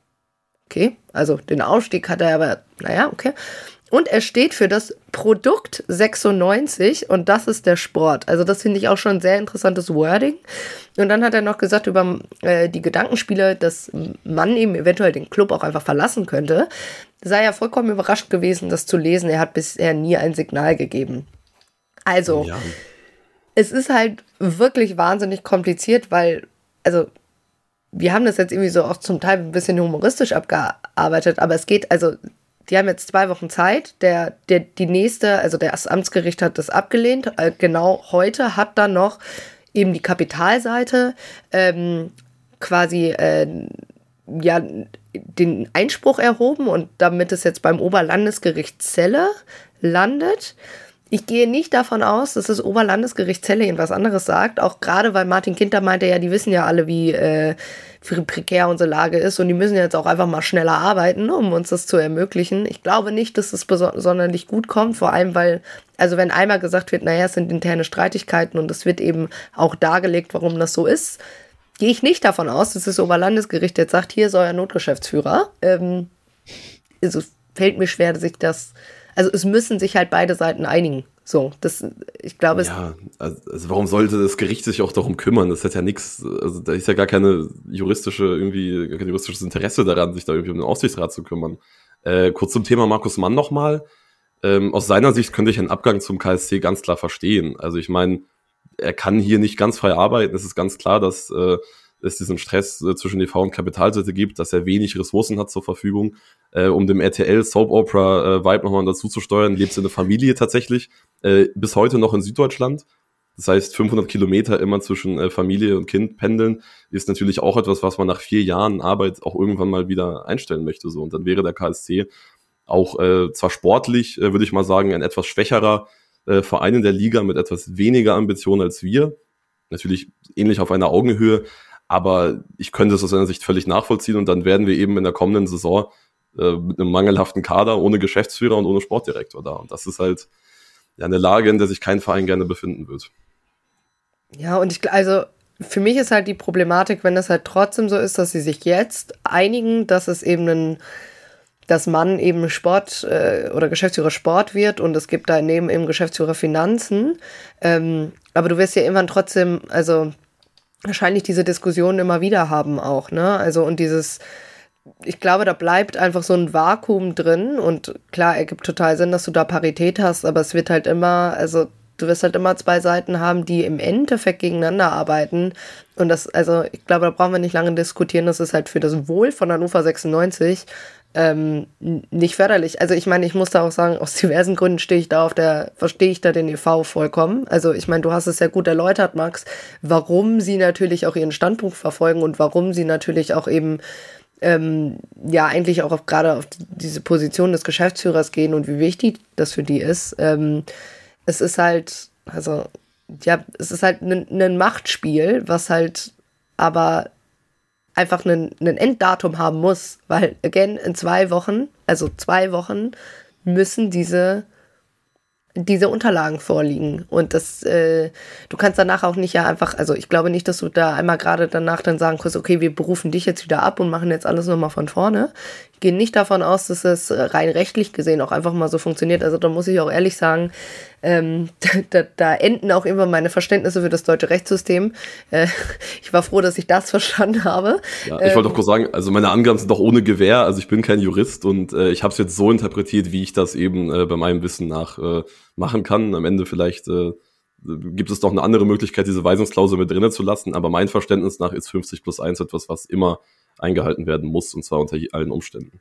Okay, also den Ausstieg hat er aber, naja, okay. Und er steht für das Produkt sechsundneunzig und das ist der Sport. Also das finde ich auch schon ein sehr interessantes Wording. Und dann hat er noch gesagt über äh, die Gedankenspiele, dass man eben eventuell den Club auch einfach verlassen könnte. Sei ja vollkommen überrascht gewesen, das zu lesen. Er hat bisher nie ein Signal gegeben. Also, ja. Es ist halt wirklich wahnsinnig kompliziert, weil, also wir haben das jetzt irgendwie so auch zum Teil ein bisschen humoristisch abgearbeitet, aber es geht, also die haben jetzt zwei Wochen Zeit. Der, der, die nächste, also das Amtsgericht hat das abgelehnt. Äh, genau heute hat dann noch eben die Kapitalseite ähm, quasi äh, ja den Einspruch erhoben und damit es jetzt beim Oberlandesgericht Celle landet. Ich gehe nicht davon aus, dass das Oberlandesgericht Celle irgendwas anderes sagt, auch gerade weil Martin Kinter meinte, ja, die wissen ja alle, wie äh, prekär unsere Lage ist und die müssen jetzt auch einfach mal schneller arbeiten, um uns das zu ermöglichen. Ich glaube nicht, dass es beso- sonderlich gut kommt, vor allem weil, also wenn einmal gesagt wird, naja, es sind interne Streitigkeiten und es wird eben auch dargelegt, warum das so ist, gehe ich nicht davon aus, dass das Oberlandesgericht jetzt sagt, hier ist euer Notgeschäftsführer. Ähm, also fällt mir schwer, dass ich das... Also es müssen sich halt beide Seiten einigen. So, das, ich glaube, es... Ja, also warum sollte das Gericht sich auch darum kümmern? Das hat ja nichts, also da ist ja gar keine juristische, irgendwie, gar kein juristisches Interesse daran, sich da irgendwie um den Aufsichtsrat zu kümmern. Äh, kurz zum Thema Markus Mann nochmal. Ähm, aus seiner Sicht könnte ich einen Abgang zum K S C ganz klar verstehen. Also ich meine, er kann hier nicht ganz frei arbeiten. Es ist ganz klar, dass äh, es diesen Stress äh, zwischen E V und Kapitalseite gibt, dass er wenig Ressourcen hat zur Verfügung. Äh, um dem R T L-Soap-Opera-Vibe äh, nochmal dazu zu steuern, lebt seine Familie tatsächlich äh, bis heute noch in Süddeutschland. Das heißt, fünfhundert Kilometer immer zwischen äh, Familie und Kind pendeln, ist natürlich auch etwas, was man nach vier Jahren Arbeit auch irgendwann mal wieder einstellen möchte. So. Und dann wäre der K S C auch äh, zwar sportlich, äh, würde ich mal sagen, ein etwas schwächerer äh, Verein in der Liga mit etwas weniger Ambitionen als wir. Natürlich ähnlich auf einer Augenhöhe, aber ich könnte es aus seiner Sicht völlig nachvollziehen und dann werden wir eben in der kommenden Saison äh, mit einem mangelhaften Kader, ohne Geschäftsführer und ohne Sportdirektor da. Und das ist halt ja eine Lage, in der sich kein Verein gerne befinden wird. Ja, und ich, also für mich ist halt die Problematik, wenn das halt trotzdem so ist, dass sie sich jetzt einigen, dass es eben ein, dass man eben Sport äh, oder Geschäftsführer Sport wird und es gibt daneben eben Geschäftsführer Finanzen. Ähm, aber du wirst ja irgendwann trotzdem, also wahrscheinlich diese Diskussionen immer wieder haben auch, ne? Also und dieses, ich glaube, da bleibt einfach so ein Vakuum drin und klar, ergibt total Sinn, dass du da Parität hast, aber es wird halt immer, also du wirst halt immer zwei Seiten haben, die im Endeffekt gegeneinander arbeiten und das, also ich glaube, da brauchen wir nicht lange diskutieren, das ist halt für das Wohl von Hannover sechsundneunzig ähm, nicht förderlich. Also ich meine, ich muss da auch sagen, aus diversen Gründen stehe ich da auf der, verstehe ich da den E V vollkommen. Also ich meine, du hast es ja gut erläutert, Max, warum sie natürlich auch ihren Standpunkt verfolgen und warum sie natürlich auch eben ähm, ja eigentlich auch auf, gerade auf diese Position des Geschäftsführers gehen und wie wichtig das für die ist. Ähm, es ist halt, also ja, es ist halt ein, ein Machtspiel, was halt aber einfach ein, ein Enddatum haben muss, weil, again, in zwei Wochen, also zwei Wochen, müssen diese, diese Unterlagen vorliegen. Und das, äh, du kannst danach auch nicht ja einfach, also ich glaube nicht, dass du da einmal gerade danach dann sagen kannst, okay, wir berufen dich jetzt wieder ab und machen jetzt alles nochmal von vorne. Ich gehe nicht davon aus, dass es rein rechtlich gesehen auch einfach mal so funktioniert. Also da muss ich auch ehrlich sagen, ähm, da, da enden auch immer meine Verständnisse für das deutsche Rechtssystem. Äh, ich war froh, dass ich das verstanden habe. Ja, ich ähm, wollte doch kurz sagen, also meine Angaben sind doch ohne Gewähr, also ich bin kein Jurist und äh, ich habe es jetzt so interpretiert, wie ich das eben äh, bei meinem Wissen nach äh, machen kann. Am Ende vielleicht äh, gibt es doch eine andere Möglichkeit, diese Weisungsklausel mit drinnen zu lassen, aber mein Verständnis nach ist fünfzig plus eins etwas, was immer eingehalten werden muss und zwar unter allen Umständen.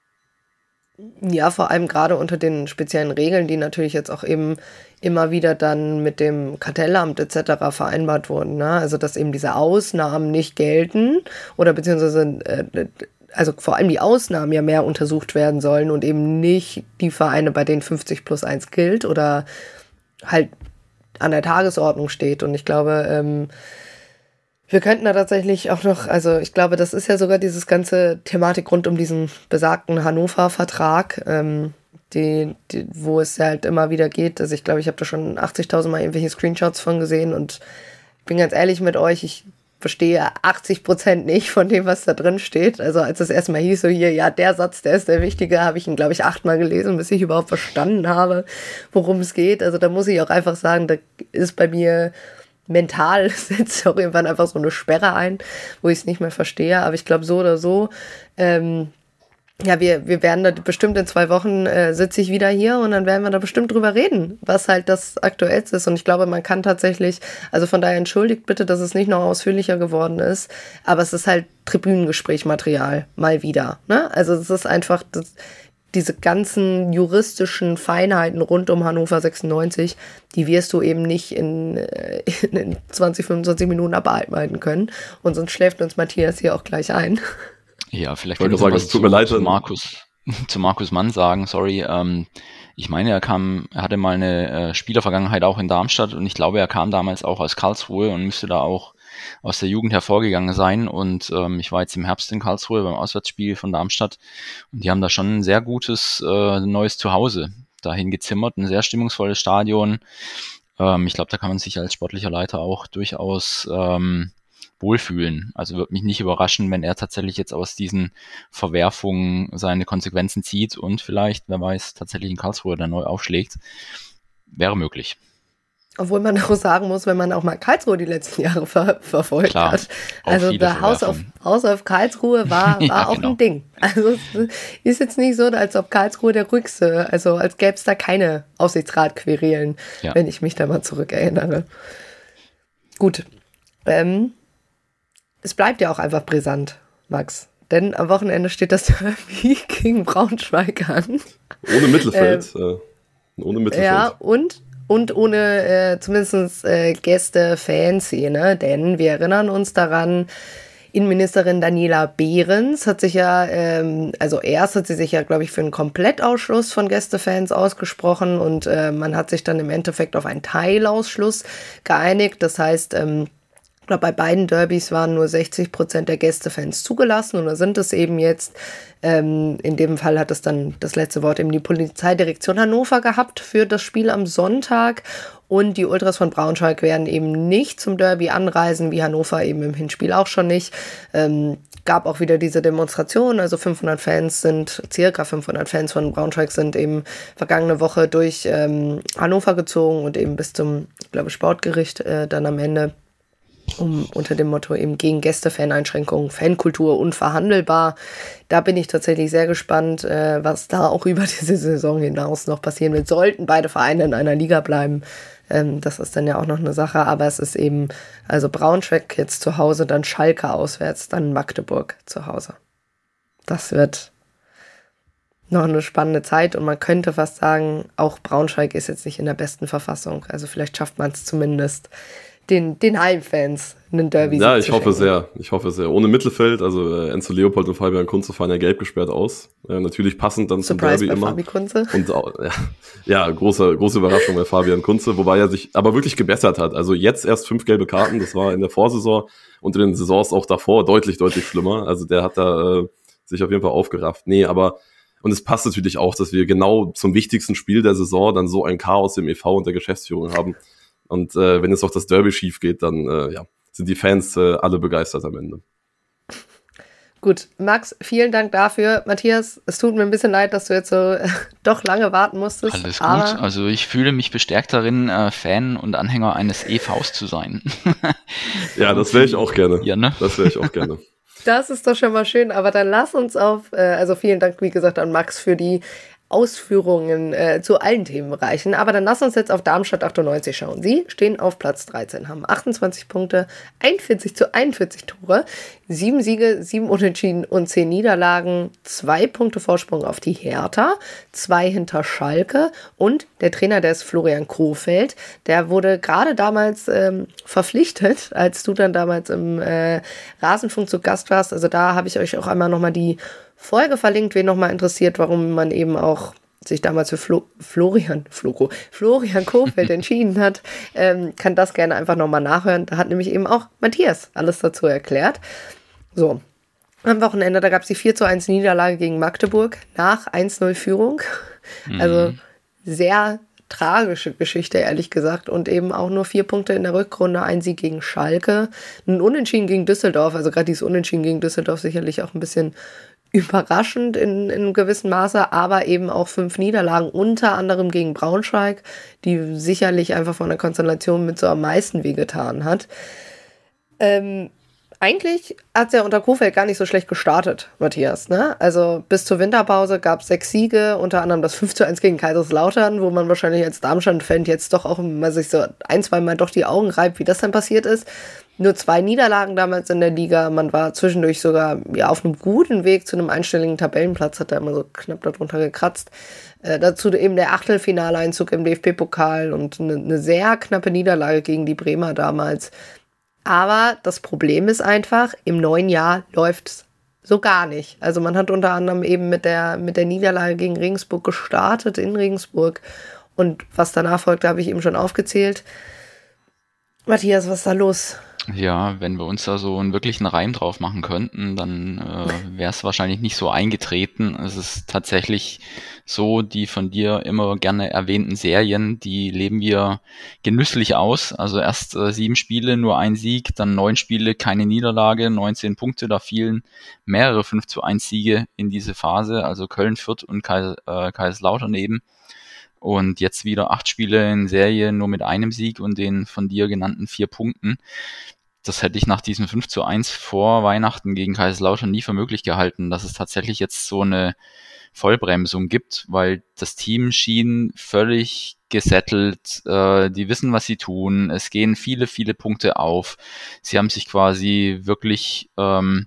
Ja, vor allem gerade unter den speziellen Regeln, die natürlich jetzt auch eben immer wieder dann mit dem Kartellamt et cetera vereinbart wurden. Ne? Also dass eben diese Ausnahmen nicht gelten oder beziehungsweise äh, also vor allem die Ausnahmen ja mehr untersucht werden sollen und eben nicht die Vereine, bei denen fünfzig plus eins gilt oder halt an der Tagesordnung steht. Und ich glaube, ähm, wir könnten da tatsächlich auch noch, also ich glaube, das ist ja sogar dieses ganze Thematik rund um diesen besagten Hannover-Vertrag, ähm, die, die, wo es ja halt immer wieder geht. Also ich glaube, ich habe da schon achtzigtausend Mal irgendwelche Screenshots von gesehen und ich bin ganz ehrlich mit euch, ich verstehe achtzig Prozent nicht von dem, was da drin steht. Also als es erstmal hieß, so hier, ja, der Satz, der ist der wichtige, habe ich ihn, glaube ich, achtmal gelesen, bis ich überhaupt verstanden habe, worum es geht. Also da muss ich auch einfach sagen, da ist bei mir mental setzt auch irgendwann einfach so eine Sperre ein, wo ich es nicht mehr verstehe. Aber ich glaube, so oder so, ähm, ja, wir, wir werden da bestimmt in zwei Wochen äh, sitze ich wieder hier und dann werden wir da bestimmt drüber reden, was halt das Aktuellste ist. Und ich glaube, man kann tatsächlich, also von daher entschuldigt bitte, dass es nicht noch ausführlicher geworden ist, aber es ist halt Tribünengesprächmaterial, mal wieder. Ne? Also es ist einfach, das, diese ganzen juristischen Feinheiten rund um Hannover sechsundneunzig, die wirst du eben nicht in, in zwanzig, fünfundzwanzig Minuten abarbeiten können. Und sonst schläft uns Matthias hier auch gleich ein. Ja, vielleicht kann ich sagen, was zu, zu Markus, zu Markus Mann sagen, sorry, ähm, ich meine, er kam, er hatte mal eine äh, Spielervergangenheit auch in Darmstadt und ich glaube, er kam damals auch aus Karlsruhe und müsste da auch aus der Jugend hervorgegangen sein. Und ähm, ich war jetzt im Herbst in Karlsruhe beim Auswärtsspiel von Darmstadt und die haben da schon ein sehr gutes äh, neues Zuhause dahin gezimmert, ein sehr stimmungsvolles Stadion. Ähm, ich glaube, da kann man sich als sportlicher Leiter auch durchaus ähm, wohlfühlen. Also würde mich nicht überraschen, wenn er tatsächlich jetzt aus diesen Verwerfungen seine Konsequenzen zieht und vielleicht, wer weiß, tatsächlich in Karlsruhe dann neu aufschlägt. Wäre möglich. Obwohl man auch sagen muss, wenn man auch mal Karlsruhe die letzten Jahre ver- verfolgt Klar, hat. Also der Haus auf, Haus auf Karlsruhe war, war ja, auch genau. ein Ding. Also es ist jetzt nicht so, als ob Karlsruhe der ruhigste, also als gäbe es da keine Aufsichtsratquerelen, ja. wenn ich mich da mal zurückerinnere. Gut. Ähm, es bleibt ja auch einfach brisant, Max. Denn am Wochenende steht das Derby gegen Braunschweig an. Ohne Mittelfeld. ähm, äh, ohne Mittelfeld. Ja, und Und ohne äh, zumindest äh, Gäste-Fanszene, denn wir erinnern uns daran, Innenministerin Daniela Behrens hat sich ja, ähm, also erst hat sie sich ja, glaube ich, für einen Komplettausschluss von Gästefans ausgesprochen und äh, man hat sich dann im Endeffekt auf einen Teilausschluss geeinigt. Das heißt, ähm, ich glaube, bei beiden Derbys waren nur sechzig Prozent der Gästefans zugelassen oder sind es eben jetzt. Ähm, in dem Fall hat es dann das letzte Wort eben die Polizeidirektion Hannover gehabt für das Spiel am Sonntag. Und die Ultras von Braunschweig werden eben nicht zum Derby anreisen, wie Hannover eben im Hinspiel auch schon nicht. Ähm, gab auch wieder diese Demonstration, also fünfhundert Fans sind, circa fünfhundert Fans von Braunschweig sind eben vergangene Woche durch ähm, Hannover gezogen und eben bis zum, ich glaube, Sportgericht äh, dann am Ende. Um, unter dem Motto eben gegen Gäste-Fan-Einschränkungen, Fankultur unverhandelbar. Da bin ich tatsächlich sehr gespannt, äh, was da auch über diese Saison hinaus noch passieren wird. Sollten beide Vereine in einer Liga bleiben, ähm, das ist dann ja auch noch eine Sache, aber es ist eben, also Braunschweig jetzt zu Hause, dann Schalke auswärts, dann Magdeburg zu Hause. Das wird noch eine spannende Zeit und man könnte fast sagen, auch Braunschweig ist jetzt nicht in der besten Verfassung. Also vielleicht schafft man es zumindest, den, den Heimfans einen Derby Ja, ich zu hoffe schenken. sehr. Ich hoffe sehr. Ohne Mittelfeld, also äh, Enzo Leopold und Fabian Kunze fahren ja gelb gesperrt aus. Äh, natürlich passend dann Surprise zum Derby bei immer. Fabi Kunze. Und ja, ja, große, große Überraschung bei Fabian Kunze, wobei er sich aber wirklich gebessert hat. Also jetzt erst fünf gelbe Karten, das war in der Vorsaison und in den Saisons auch davor deutlich, deutlich schlimmer. Also der hat da äh, sich auf jeden Fall aufgerafft. Nee, aber und es passt natürlich auch, dass wir genau zum wichtigsten Spiel der Saison dann so ein Chaos im E V und der Geschäftsführung haben. Und äh, wenn jetzt auch das Derby schief geht, dann äh, ja, sind die Fans äh, alle begeistert am Ende. Gut, Max, vielen Dank dafür. Matthias, es tut mir ein bisschen leid, dass du jetzt so äh, doch lange warten musstest. Alles gut, also ich fühle mich bestärkt darin, äh, Fan und Anhänger eines E Vs zu sein. Ja, das wäre ich auch gerne. Ja, ne? Das wäre ich auch gerne. Das ist doch schon mal schön, aber dann lass uns auf, äh, also vielen Dank, wie gesagt, an Max für die Ausführungen äh, zu allen Themenbereichen. Aber dann lass uns jetzt auf Darmstadt achtundneunzig schauen. Sie stehen auf Platz dreizehn, haben achtundzwanzig Punkte, einundvierzig zu einundvierzig Tore, sieben Siege, sieben Unentschieden und zehn Niederlagen, zwei Punkte Vorsprung auf die Hertha, zwei hinter Schalke und der Trainer, der ist Florian Kohfeldt, der wurde gerade damals ähm, verpflichtet, als du dann damals im äh, Rasenfunk zu Gast warst. Also da habe ich euch auch einmal nochmal die Folge verlinkt, wen nochmal interessiert, warum man eben auch sich damals für Flo, Florian, Floko, Florian Kohfeldt entschieden hat, ähm, kann das gerne einfach nochmal nachhören. Da hat nämlich eben auch Matthias alles dazu erklärt. So, am Wochenende, da gab es die vier zu eins Niederlage gegen Magdeburg nach eins null Führung. Mhm. Also sehr tragische Geschichte, ehrlich gesagt. Und eben auch nur vier Punkte in der Rückrunde, ein Sieg gegen Schalke, ein Unentschieden gegen Düsseldorf. Also gerade dieses Unentschieden gegen Düsseldorf sicherlich auch ein bisschen überraschend in, in einem gewissen Maße, aber eben auch fünf Niederlagen, unter anderem gegen Braunschweig, die sicherlich einfach von der Konstellation mit so am meisten wehgetan hat. Ähm, eigentlich hat es ja unter Kohfeldt gar nicht so schlecht gestartet, Matthias, ne? Also bis zur Winterpause gab es sechs Siege, unter anderem das fünf zu eins gegen Kaiserslautern, wo man wahrscheinlich als Darmstadt-Fan jetzt doch auch mal sich so ein, zwei Mal doch die Augen reibt, wie das dann passiert ist. nur zwei Niederlagen damals in der Liga. Man war zwischendurch sogar ja, auf einem guten Weg zu einem einstelligen Tabellenplatz, hat er immer so knapp darunter gekratzt. Äh, dazu eben der Achtelfinaleinzug im D F B-Pokal und eine, eine sehr knappe Niederlage gegen die Bremer damals. Aber das Problem ist einfach, im neuen Jahr läuft's so gar nicht. Also man hat unter anderem eben mit der, mit der Niederlage gegen Regensburg gestartet in Regensburg. Und was danach folgte, habe ich eben schon aufgezählt. Matthias, was ist da los? Ja, wenn wir uns da so einen wirklichen Reim drauf machen könnten, dann äh, wäre es wahrscheinlich nicht so eingetreten. Es ist tatsächlich so, die von dir immer gerne erwähnten Serien, die leben wir genüsslich aus. Also erst äh, sieben Spiele, nur ein Sieg, dann neun Spiele, keine Niederlage, neunzehn Punkte. Da fielen mehrere fünf zu eins Siege in diese Phase, also Köln, Fürth und Kais, äh, Kaiserslautern eben. Und jetzt wieder acht Spiele in Serie nur mit einem Sieg und den von dir genannten vier Punkten. Das hätte ich nach diesem fünf zu eins vor Weihnachten gegen Kaiserslautern nie für möglich gehalten, dass es tatsächlich jetzt so eine Vollbremsung gibt, weil das Team schien völlig gesettelt, äh, die wissen, was sie tun, es gehen viele, viele Punkte auf. Sie haben sich quasi wirklich ähm,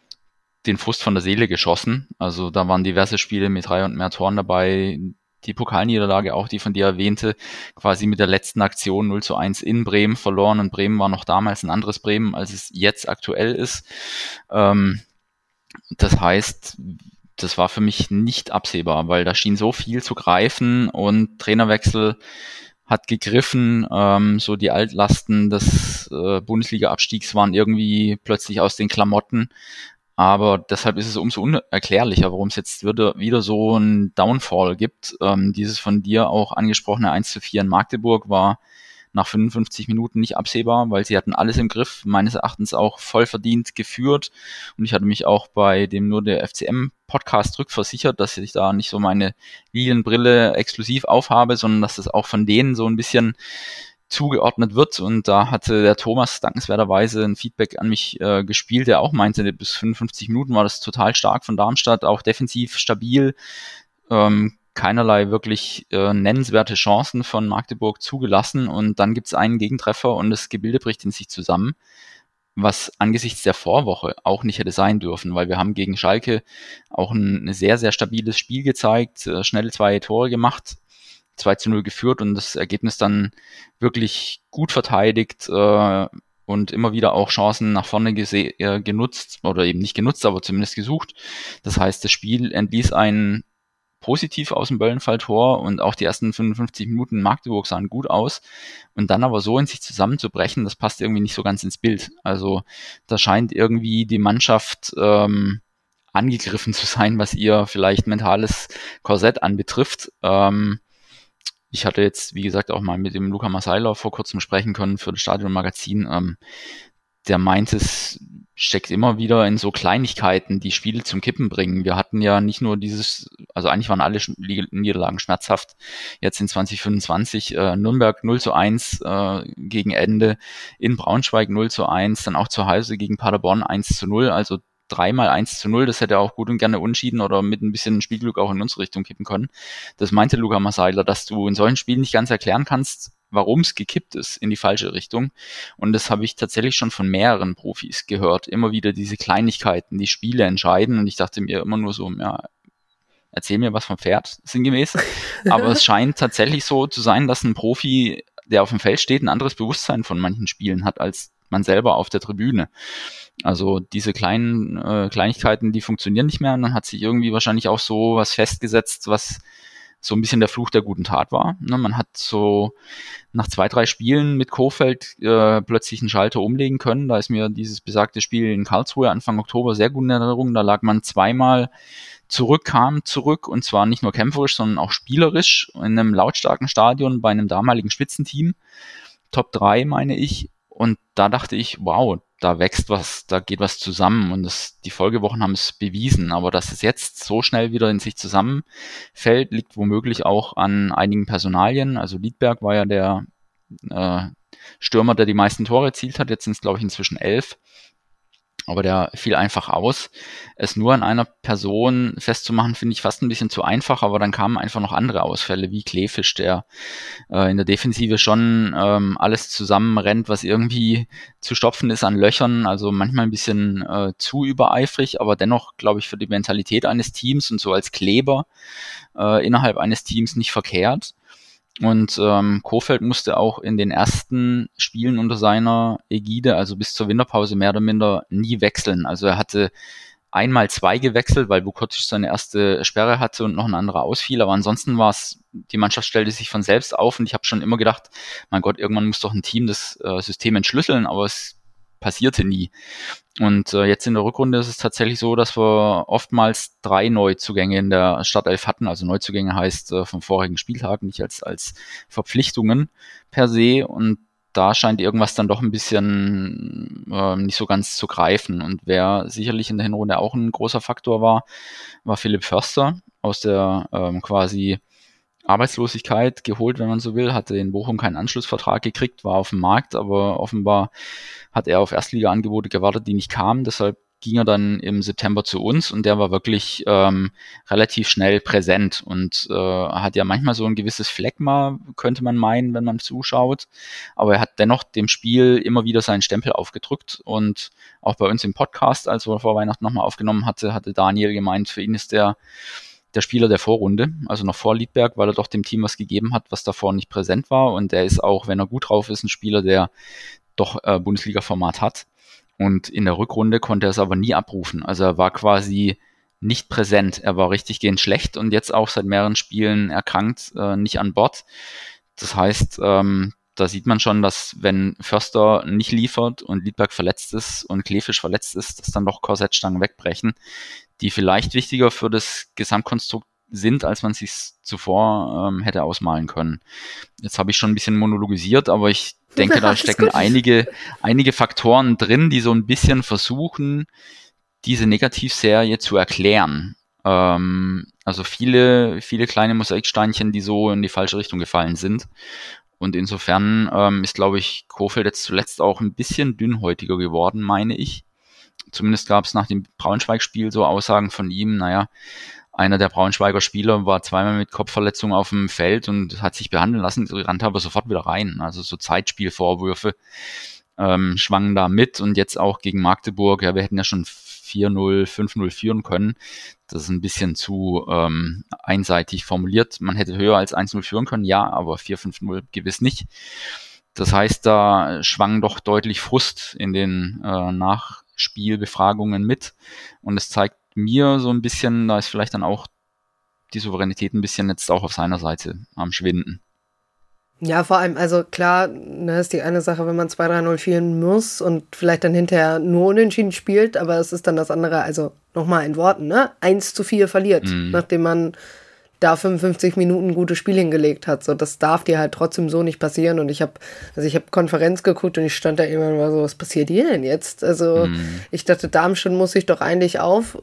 den Frust von der Seele geschossen. Also da waren diverse Spiele mit drei und mehr Toren dabei, die Pokalniederlage, auch die von dir erwähnte, quasi mit der letzten Aktion null zu eins in Bremen verloren und Bremen war noch damals ein anderes Bremen, als es jetzt aktuell ist. Ähm, das heißt, das war für mich nicht absehbar, weil da schien so viel zu greifen und Trainerwechsel hat gegriffen, ähm, so die Altlasten des äh, Bundesliga-Abstiegs waren irgendwie plötzlich aus den Klamotten. Aber deshalb ist es umso unerklärlicher, warum es jetzt wieder, wieder so ein Downfall gibt. Ähm, dieses von dir auch angesprochene eins zu vier in Magdeburg war nach fünfundfünfzig Minuten nicht absehbar, weil sie hatten alles im Griff, meines Erachtens auch voll verdient geführt. Und ich hatte mich auch bei dem nur der F C M-Podcast rückversichert, dass ich da nicht so meine Lilienbrille exklusiv aufhabe, sondern dass das auch von denen so ein bisschen zugeordnet wird und da hatte der Thomas dankenswerterweise ein Feedback an mich äh, gespielt, der auch meinte, bis fünfundfünfzig Minuten war das total stark von Darmstadt, auch defensiv stabil, ähm, keinerlei wirklich äh, nennenswerte Chancen von Magdeburg zugelassen und dann gibt es einen Gegentreffer und das Gebilde bricht in sich zusammen, was angesichts der Vorwoche auch nicht hätte sein dürfen, weil wir haben gegen Schalke auch ein, ein sehr, sehr stabiles Spiel gezeigt, äh, schnell zwei Tore gemacht, zwei zu null geführt und das Ergebnis dann wirklich gut verteidigt äh, und immer wieder auch Chancen nach vorne gese- äh, genutzt oder eben nicht genutzt, aber zumindest gesucht. Das heißt, das Spiel entließ einen positiv aus dem Böllenfalltor und auch die ersten fünfundfünfzig Minuten in Magdeburg sahen gut aus und dann aber so in sich zusammenzubrechen, das passt irgendwie nicht so ganz ins Bild. Also da scheint irgendwie die Mannschaft ähm, angegriffen zu sein, was ihr vielleicht mentales Korsett anbetrifft. Ähm, Ich hatte jetzt, wie gesagt, auch mal mit dem Luca Masailer vor kurzem sprechen können für das Stadion-Magazin. Ähm, der meint, es steckt immer wieder in so Kleinigkeiten, die Spiele zum Kippen bringen. Wir hatten ja nicht nur dieses, also eigentlich waren alle Niederlagen schmerzhaft. Jetzt in zwanzig fünfundzwanzig äh, Nürnberg null zu eins äh, gegen Ende, in Braunschweig null zu eins, dann auch zu Hause gegen Paderborn eins zu null, also dreimal eins zu null, das hätte auch gut und gerne unschieden oder mit ein bisschen Spielglück auch in unsere Richtung kippen können. Das meinte Luca Masailer, dass du in solchen Spielen nicht ganz erklären kannst, warum es gekippt ist in die falsche Richtung. Und das habe ich tatsächlich schon von mehreren Profis gehört. Immer wieder diese Kleinigkeiten, die Spiele entscheiden. Und ich dachte mir immer nur so, ja, erzähl mir was vom Pferd, sinngemäß. Aber es scheint tatsächlich so zu sein, dass ein Profi, der auf dem Feld steht, ein anderes Bewusstsein von manchen Spielen hat als man selber auf der Tribüne. Also diese kleinen äh, Kleinigkeiten, die funktionieren nicht mehr und dann hat sich irgendwie wahrscheinlich auch so was festgesetzt, was so ein bisschen der Fluch der guten Tat war. Ne, man hat so nach zwei, drei Spielen mit Kohfeldt äh, plötzlich einen Schalter umlegen können. Da ist mir dieses besagte Spiel in Karlsruhe Anfang Oktober sehr gut in Erinnerung. Da lag man zweimal zurück, kam zurück und zwar nicht nur kämpferisch, sondern auch spielerisch in einem lautstarken Stadion bei einem damaligen Spitzenteam. Top drei meine ich. Und da dachte ich, wow, da wächst was, da geht was zusammen und das, die Folgewochen haben es bewiesen, aber dass es jetzt so schnell wieder in sich zusammenfällt, liegt womöglich auch an einigen Personalien. Also Liedberg war ja der äh, Stürmer, der die meisten Tore erzielt hat, jetzt sind es glaube ich inzwischen elf. Aber der fiel einfach aus. Es nur an einer Person festzumachen, finde ich fast ein bisschen zu einfach, aber dann kamen einfach noch andere Ausfälle, wie Kleefisch, der äh, in der Defensive schon ähm, alles zusammenrennt, was irgendwie zu stopfen ist an Löchern, also manchmal ein bisschen äh, zu übereifrig, aber dennoch, glaube ich, für die Mentalität eines Teams und so als Kleber äh, innerhalb eines Teams nicht verkehrt. Und ähm, Kohfeldt musste auch in den ersten Spielen unter seiner Ägide, also bis zur Winterpause mehr oder minder, nie wechseln. Also er hatte einmal zwei gewechselt, weil Vukotic seine erste Sperre hatte und noch ein anderer ausfiel. Aber ansonsten war es, die Mannschaft stellte sich von selbst auf und ich habe schon immer gedacht, mein Gott, irgendwann muss doch ein Team das äh, System entschlüsseln, aber es passierte nie. Und äh, jetzt in der Rückrunde ist es tatsächlich so, dass wir oftmals drei Neuzugänge in der Startelf hatten. Also Neuzugänge heißt äh, vom vorigen Spieltag, nicht als, als Verpflichtungen per se. Und da scheint irgendwas dann doch ein bisschen äh, nicht so ganz zu greifen. Und wer sicherlich in der Hinrunde auch ein großer Faktor war, war Philipp Förster aus der ähm, quasi Arbeitslosigkeit geholt, wenn man so will, hatte in Bochum keinen Anschlussvertrag gekriegt, war auf dem Markt, aber offenbar hat er auf Erstliga-Angebote gewartet, die nicht kamen. Deshalb ging er dann im September zu uns und der war wirklich ähm, relativ schnell präsent und äh, hat ja manchmal so ein gewisses Phlegma, könnte man meinen, wenn man zuschaut. Aber er hat dennoch dem Spiel immer wieder seinen Stempel aufgedrückt und auch bei uns im Podcast, als er vor Weihnachten nochmal aufgenommen hatte, hatte Daniel gemeint, für ihn ist der der Spieler der Vorrunde, also noch vor Liedberg, weil er doch dem Team was gegeben hat, was davor nicht präsent war. Und er ist auch, wenn er gut drauf ist, ein Spieler, der doch äh, Bundesliga-Format hat. Und in der Rückrunde konnte er es aber nie abrufen. Also er war quasi nicht präsent. Er war richtig gehend schlecht und jetzt auch seit mehreren Spielen erkrankt, äh, nicht an Bord. Das heißt, ähm, da sieht man schon, dass wenn Förster nicht liefert und Liedberg verletzt ist und Kleefisch verletzt ist, dass dann doch Korsettstangen wegbrechen, die vielleicht wichtiger für das Gesamtkonstrukt sind, als man sich zuvor ähm, hätte ausmalen können. Jetzt habe ich schon ein bisschen monologisiert, aber ich denke, da stecken einige, einige Faktoren drin, die so ein bisschen versuchen, diese Negativserie zu erklären. Ähm, also viele, viele kleine Mosaiksteinchen, die so in die falsche Richtung gefallen sind. Und insofern ähm, ist, glaube ich, Kohfeldt jetzt zuletzt auch ein bisschen dünnhäutiger geworden, meine ich. Zumindest gab es nach dem Braunschweig-Spiel so Aussagen von ihm, naja, einer der Braunschweiger Spieler war zweimal mit Kopfverletzung auf dem Feld und hat sich behandeln lassen, rannte aber sofort wieder rein. Also so Zeitspielvorwürfe ähm, schwangen da mit und jetzt auch gegen Magdeburg, ja, wir hätten ja schon vier null, fünf null führen können. Das ist ein bisschen zu ähm, einseitig formuliert. Man hätte höher als eins null führen können, ja, aber vier fünf null gewiss nicht. Das heißt, da schwang doch deutlich Frust in den äh, Nachspielbefragungen mit und es zeigt mir so ein bisschen, da ist vielleicht dann auch die Souveränität ein bisschen jetzt auch auf seiner Seite am Schwinden. Ja, vor allem, also klar, ne, ist die eine Sache, wenn man zwei drei null führen muss und vielleicht dann hinterher nur unentschieden spielt, aber es ist dann das andere, also nochmal in Worten, ne, eins zu vier verliert, mhm. nachdem man da fünfundfünfzig Minuten ein gutes Spiel hingelegt hat. So, das darf dir halt trotzdem so nicht passieren. Und ich habe, also ich habe Konferenz geguckt und ich stand da immer und war so, was passiert hier denn jetzt? Also mm. ich dachte, Darmstadt muss sich doch eigentlich auf,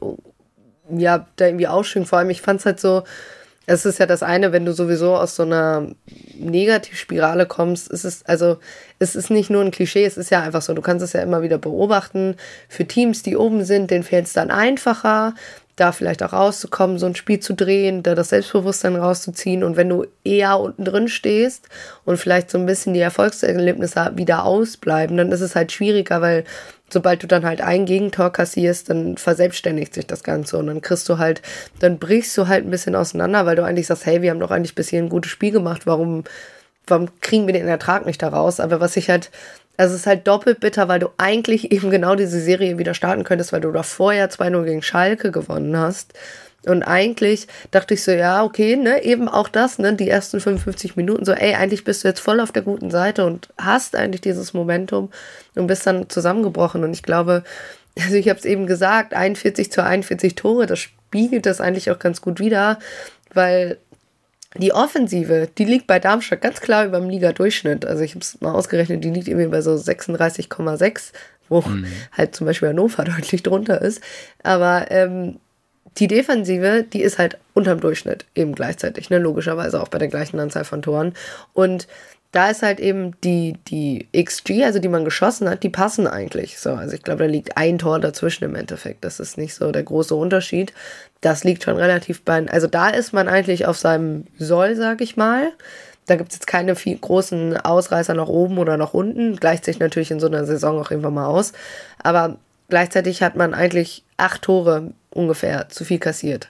ja, da irgendwie ausschwingen. Vor allem, ich fand's halt so, es ist ja das eine, wenn du sowieso aus so einer Negativspirale kommst, es ist, also, es ist nicht nur ein Klischee, es ist ja einfach so, du kannst es ja immer wieder beobachten. Für Teams, die oben sind, denen fällt es dann einfacher, da vielleicht auch rauszukommen, so ein Spiel zu drehen, da das Selbstbewusstsein rauszuziehen. Und wenn du eher unten drin stehst und vielleicht so ein bisschen die Erfolgserlebnisse wieder ausbleiben, dann ist es halt schwieriger, weil sobald du dann halt ein Gegentor kassierst, dann verselbstständigt sich das Ganze und dann kriegst du halt, dann brichst du halt ein bisschen auseinander, weil du eigentlich sagst, hey, wir haben doch eigentlich bis hier ein gutes Spiel gemacht, warum, warum kriegen wir den Ertrag nicht daraus? Aber was ich halt, also es ist halt doppelt bitter, weil du eigentlich eben genau diese Serie wieder starten könntest, weil du da vorher zwei null gegen Schalke gewonnen hast. Und eigentlich dachte ich so, ja, okay, ne, eben auch das, ne, die ersten fünfundfünfzig Minuten so, ey, eigentlich bist du jetzt voll auf der guten Seite und hast eigentlich dieses Momentum und bist dann zusammengebrochen. Und ich glaube, also ich habe es eben gesagt, einundvierzig zu einundvierzig Tore, das spiegelt das eigentlich auch ganz gut wider, weil die Offensive, die liegt bei Darmstadt ganz klar über dem Liga-Durchschnitt. Also ich habe es mal ausgerechnet, die liegt irgendwie bei so sechsunddreißig Komma sechs, wo mhm. halt zum Beispiel Hannover deutlich drunter ist. Aber ähm, die Defensive, die ist halt unterm Durchschnitt eben gleichzeitig, ne, logischerweise auch bei der gleichen Anzahl von Toren. Und da ist halt eben die, die X G, also die man geschossen hat, die passen eigentlich so. Also ich glaube, da liegt ein Tor dazwischen im Endeffekt. Das ist nicht so der große Unterschied. Das liegt schon relativ bei, also da ist man eigentlich auf seinem Soll, sag ich mal. Da gibt es jetzt keine viel großen Ausreißer nach oben oder nach unten. Gleicht sich natürlich in so einer Saison auch irgendwann mal aus. Aber gleichzeitig hat man eigentlich acht Tore ungefähr zu viel kassiert.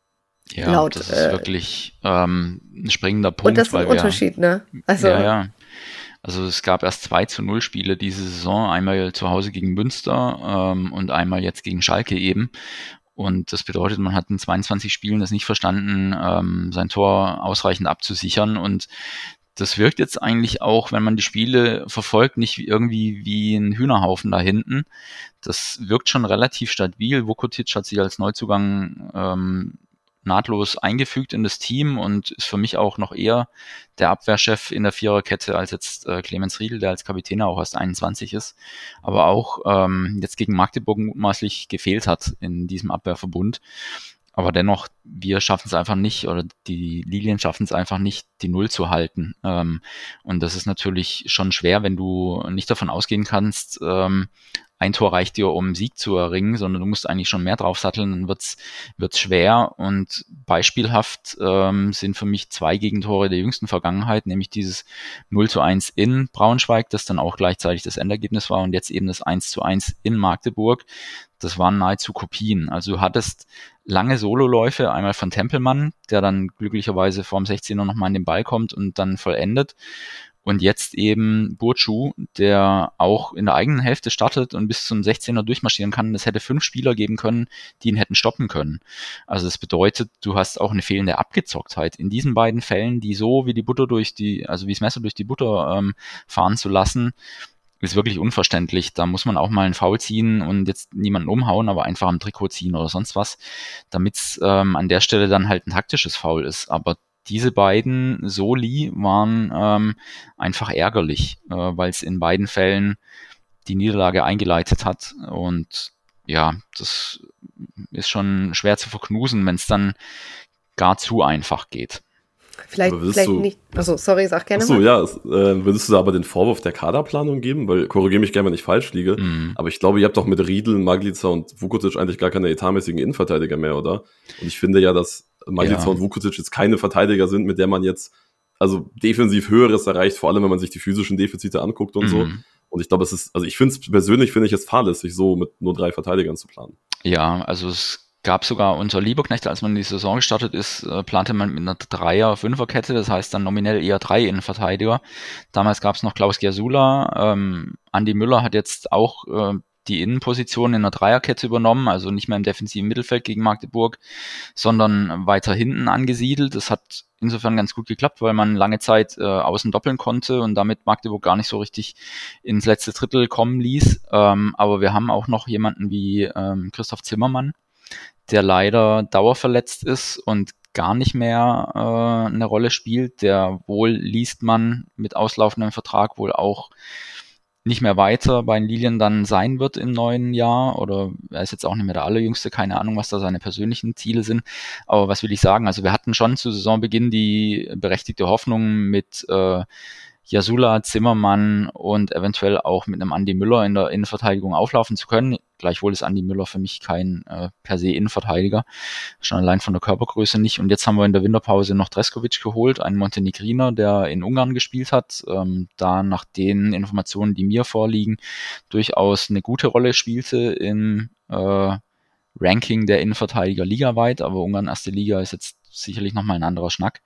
Ja, laut, das ist äh, wirklich ähm, ein springender Punkt. Und das ist ein weil wir, Unterschied, ne? Also, ja, ja. Also es gab erst zwei zu null Spiele diese Saison, einmal zu Hause gegen Münster ähm, und einmal jetzt gegen Schalke eben. Und das bedeutet, man hat in zweiundzwanzig Spielen das nicht verstanden, ähm, sein Tor ausreichend abzusichern. Und das wirkt jetzt eigentlich auch, wenn man die Spiele verfolgt, nicht irgendwie wie ein Hühnerhaufen da hinten. Das wirkt schon relativ stabil. Vukotic hat sich als Neuzugang ähm, nahtlos eingefügt in das Team und ist für mich auch noch eher der Abwehrchef in der Viererkette als jetzt äh, Clemens Riedl, der als Kapitän auch erst einundzwanzig ist, aber auch ähm, jetzt gegen Magdeburg mutmaßlich gefehlt hat in diesem Abwehrverbund. Aber dennoch, wir schaffen es einfach nicht, oder die Lilien schaffen es einfach nicht, die Null zu halten. Ähm, und das ist natürlich schon schwer, wenn du nicht davon ausgehen kannst, ähm, ein Tor reicht dir, um einen Sieg zu erringen, sondern du musst eigentlich schon mehr draufsatteln, dann wird's wird's schwer. Und beispielhaft ähm, sind für mich zwei Gegentore der jüngsten Vergangenheit, nämlich dieses null zu eins in Braunschweig, das dann auch gleichzeitig das Endergebnis war, und jetzt eben das eins zu eins in Magdeburg. Das waren nahezu Kopien. Also du hattest lange Sololäufe, einmal von Tempelmann, der dann glücklicherweise vorm sechzehner nochmal an den Ball kommt und dann vollendet. Und jetzt eben Burcu, der auch in der eigenen Hälfte startet und bis zum sechzehner durchmarschieren kann. Es hätte fünf Spieler geben können, die ihn hätten stoppen können. Also das bedeutet, du hast auch eine fehlende Abgezocktheit. In diesen beiden Fällen, die so wie die Butter durch die, also wie das Messer durch die Butter ähm, fahren zu lassen, ist wirklich unverständlich. Da muss man auch mal einen Foul ziehen und jetzt niemanden umhauen, aber einfach am Trikot ziehen oder sonst was, damit es ähm, an der Stelle dann halt ein taktisches Foul ist. Aber diese beiden Soli waren ähm, einfach ärgerlich, äh, weil es in beiden Fällen die Niederlage eingeleitet hat. Und ja, das ist schon schwer zu verknusen, wenn es dann gar zu einfach geht. Vielleicht, vielleicht du, nicht. Achso, sorry, sag gerne achso, mal. ja, äh, würdest du da aber den Vorwurf der Kaderplanung geben? Weil, korrigiere mich gerne, wenn ich falsch liege, mm. aber ich glaube, ihr habt doch mit Riedl, Maglica und Vukotic eigentlich gar keine etatmäßigen Innenverteidiger mehr, oder? Und ich finde ja, dass Maglica ja. und Vukotic jetzt keine Verteidiger sind, mit der man jetzt also defensiv Höheres erreicht, vor allem wenn man sich die physischen Defizite anguckt und mm. so. Und ich glaube, es ist, also ich finde es persönlich, finde ich es fahrlässig, so mit nur drei Verteidigern zu planen. Ja, also es gab sogar unter Lieberknecht, als man in die Saison gestartet ist, äh, plante man mit einer Dreier-Fünfer-Kette, das heißt dann nominell eher drei Innenverteidiger. Damals gab es noch Klaus Giasula, ähm, Andi Müller hat jetzt auch äh, die Innenposition in einer Dreierkette übernommen, also nicht mehr im defensiven Mittelfeld gegen Magdeburg, sondern weiter hinten angesiedelt. Das hat insofern ganz gut geklappt, weil man lange Zeit äh, außen doppeln konnte und damit Magdeburg gar nicht so richtig ins letzte Drittel kommen ließ. Ähm, aber wir haben auch noch jemanden wie ähm, Christoph Zimmermann, der leider dauerverletzt ist und gar nicht mehr äh, eine Rolle spielt, der wohl, liest man, mit auslaufendem Vertrag wohl auch nicht mehr weiter bei den Lilien dann sein wird im neuen Jahr, oder er ist jetzt auch nicht mehr der Allerjüngste, keine Ahnung, was da seine persönlichen Ziele sind, aber was will ich sagen, also wir hatten schon zu Saisonbeginn die berechtigte Hoffnung mit äh, Giasula, Zimmermann und eventuell auch mit einem Andi Müller in der Innenverteidigung auflaufen zu können. Gleichwohl ist Andi Müller für mich kein äh, per se Innenverteidiger, schon allein von der Körpergröße nicht. Und jetzt haben wir in der Winterpause noch Dreskovic geholt, einen Montenegriner, der in Ungarn gespielt hat, ähm, da nach den Informationen, die mir vorliegen, durchaus eine gute Rolle spielte im äh, Ranking der Innenverteidiger ligaweit, aber Ungarn erste Liga ist jetzt sicherlich nochmal ein anderer Schnack.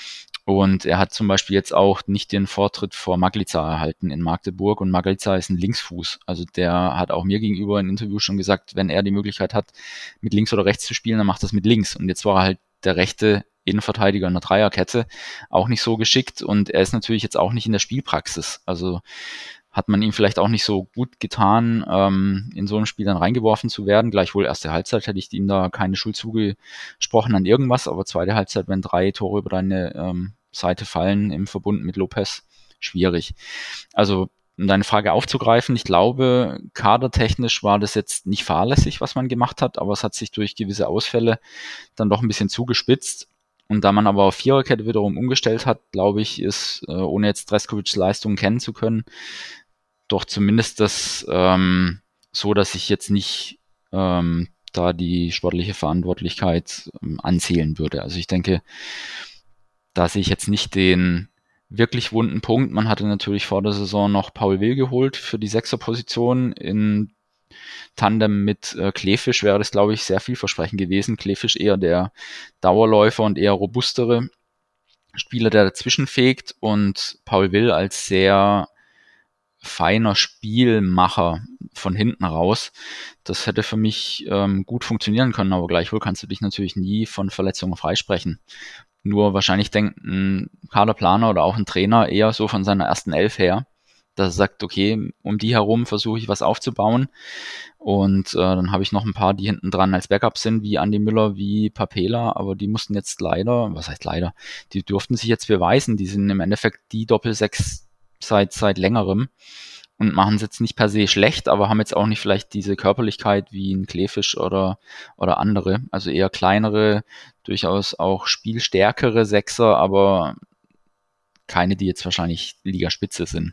Und er hat zum Beispiel jetzt auch nicht den Vortritt vor Maglica erhalten in Magdeburg. Und Maglica ist ein Linksfuß. Also der hat auch mir gegenüber im Interview schon gesagt, wenn er die Möglichkeit hat, mit links oder rechts zu spielen, dann macht er das mit links. Und jetzt war er halt der rechte Innenverteidiger in der Dreierkette, auch nicht so geschickt. Und er ist natürlich jetzt auch nicht in der Spielpraxis. Also hat man ihm vielleicht auch nicht so gut getan, ähm, in so einem Spiel dann reingeworfen zu werden. Gleichwohl erste Halbzeit hätte ich ihm da keine Schuld zugesprochen an irgendwas, aber zweite Halbzeit, wenn drei Tore über deine ähm, Seite fallen im Verbund mit Lopez, schwierig. Also um deine Frage aufzugreifen, ich glaube, kadertechnisch war das jetzt nicht fahrlässig, was man gemacht hat, aber es hat sich durch gewisse Ausfälle dann doch ein bisschen zugespitzt. Und da man aber auf Viererkette wiederum umgestellt hat, glaube ich, ist, äh, ohne jetzt Dreskovics Leistungen kennen zu können, doch zumindest das ähm, so, dass ich jetzt nicht ähm, da die sportliche Verantwortlichkeit ähm, anzählen würde. Also ich denke, da sehe ich jetzt nicht den wirklich wunden Punkt. Man hatte natürlich vor der Saison noch Paul Will geholt für die Sechserposition. In Tandem mit äh, Kleefisch wäre das, glaube ich, sehr vielversprechend gewesen. Kleefisch eher der Dauerläufer und eher robustere Spieler, der dazwischen fegt, und Paul Will als sehr feiner Spielmacher von hinten raus. Das hätte für mich ähm, gut funktionieren können, aber gleichwohl kannst du dich natürlich nie von Verletzungen freisprechen. Nur wahrscheinlich denkt ein Kaderplaner oder auch ein Trainer eher so von seiner ersten Elf her, dass er sagt, okay, um die herum versuche ich was aufzubauen, und äh, dann habe ich noch ein paar, die hinten dran als Backup sind, wie Andi Müller, wie Papela, aber die mussten jetzt leider, was heißt leider, die durften sich jetzt beweisen, die sind im Endeffekt die Doppelsechs seit seit längerem und machen es jetzt nicht per se schlecht, aber haben jetzt auch nicht vielleicht diese Körperlichkeit wie ein Kleefisch oder oder andere, also eher kleinere, durchaus auch spielstärkere Sechser, aber keine, die jetzt wahrscheinlich Ligaspitze sind.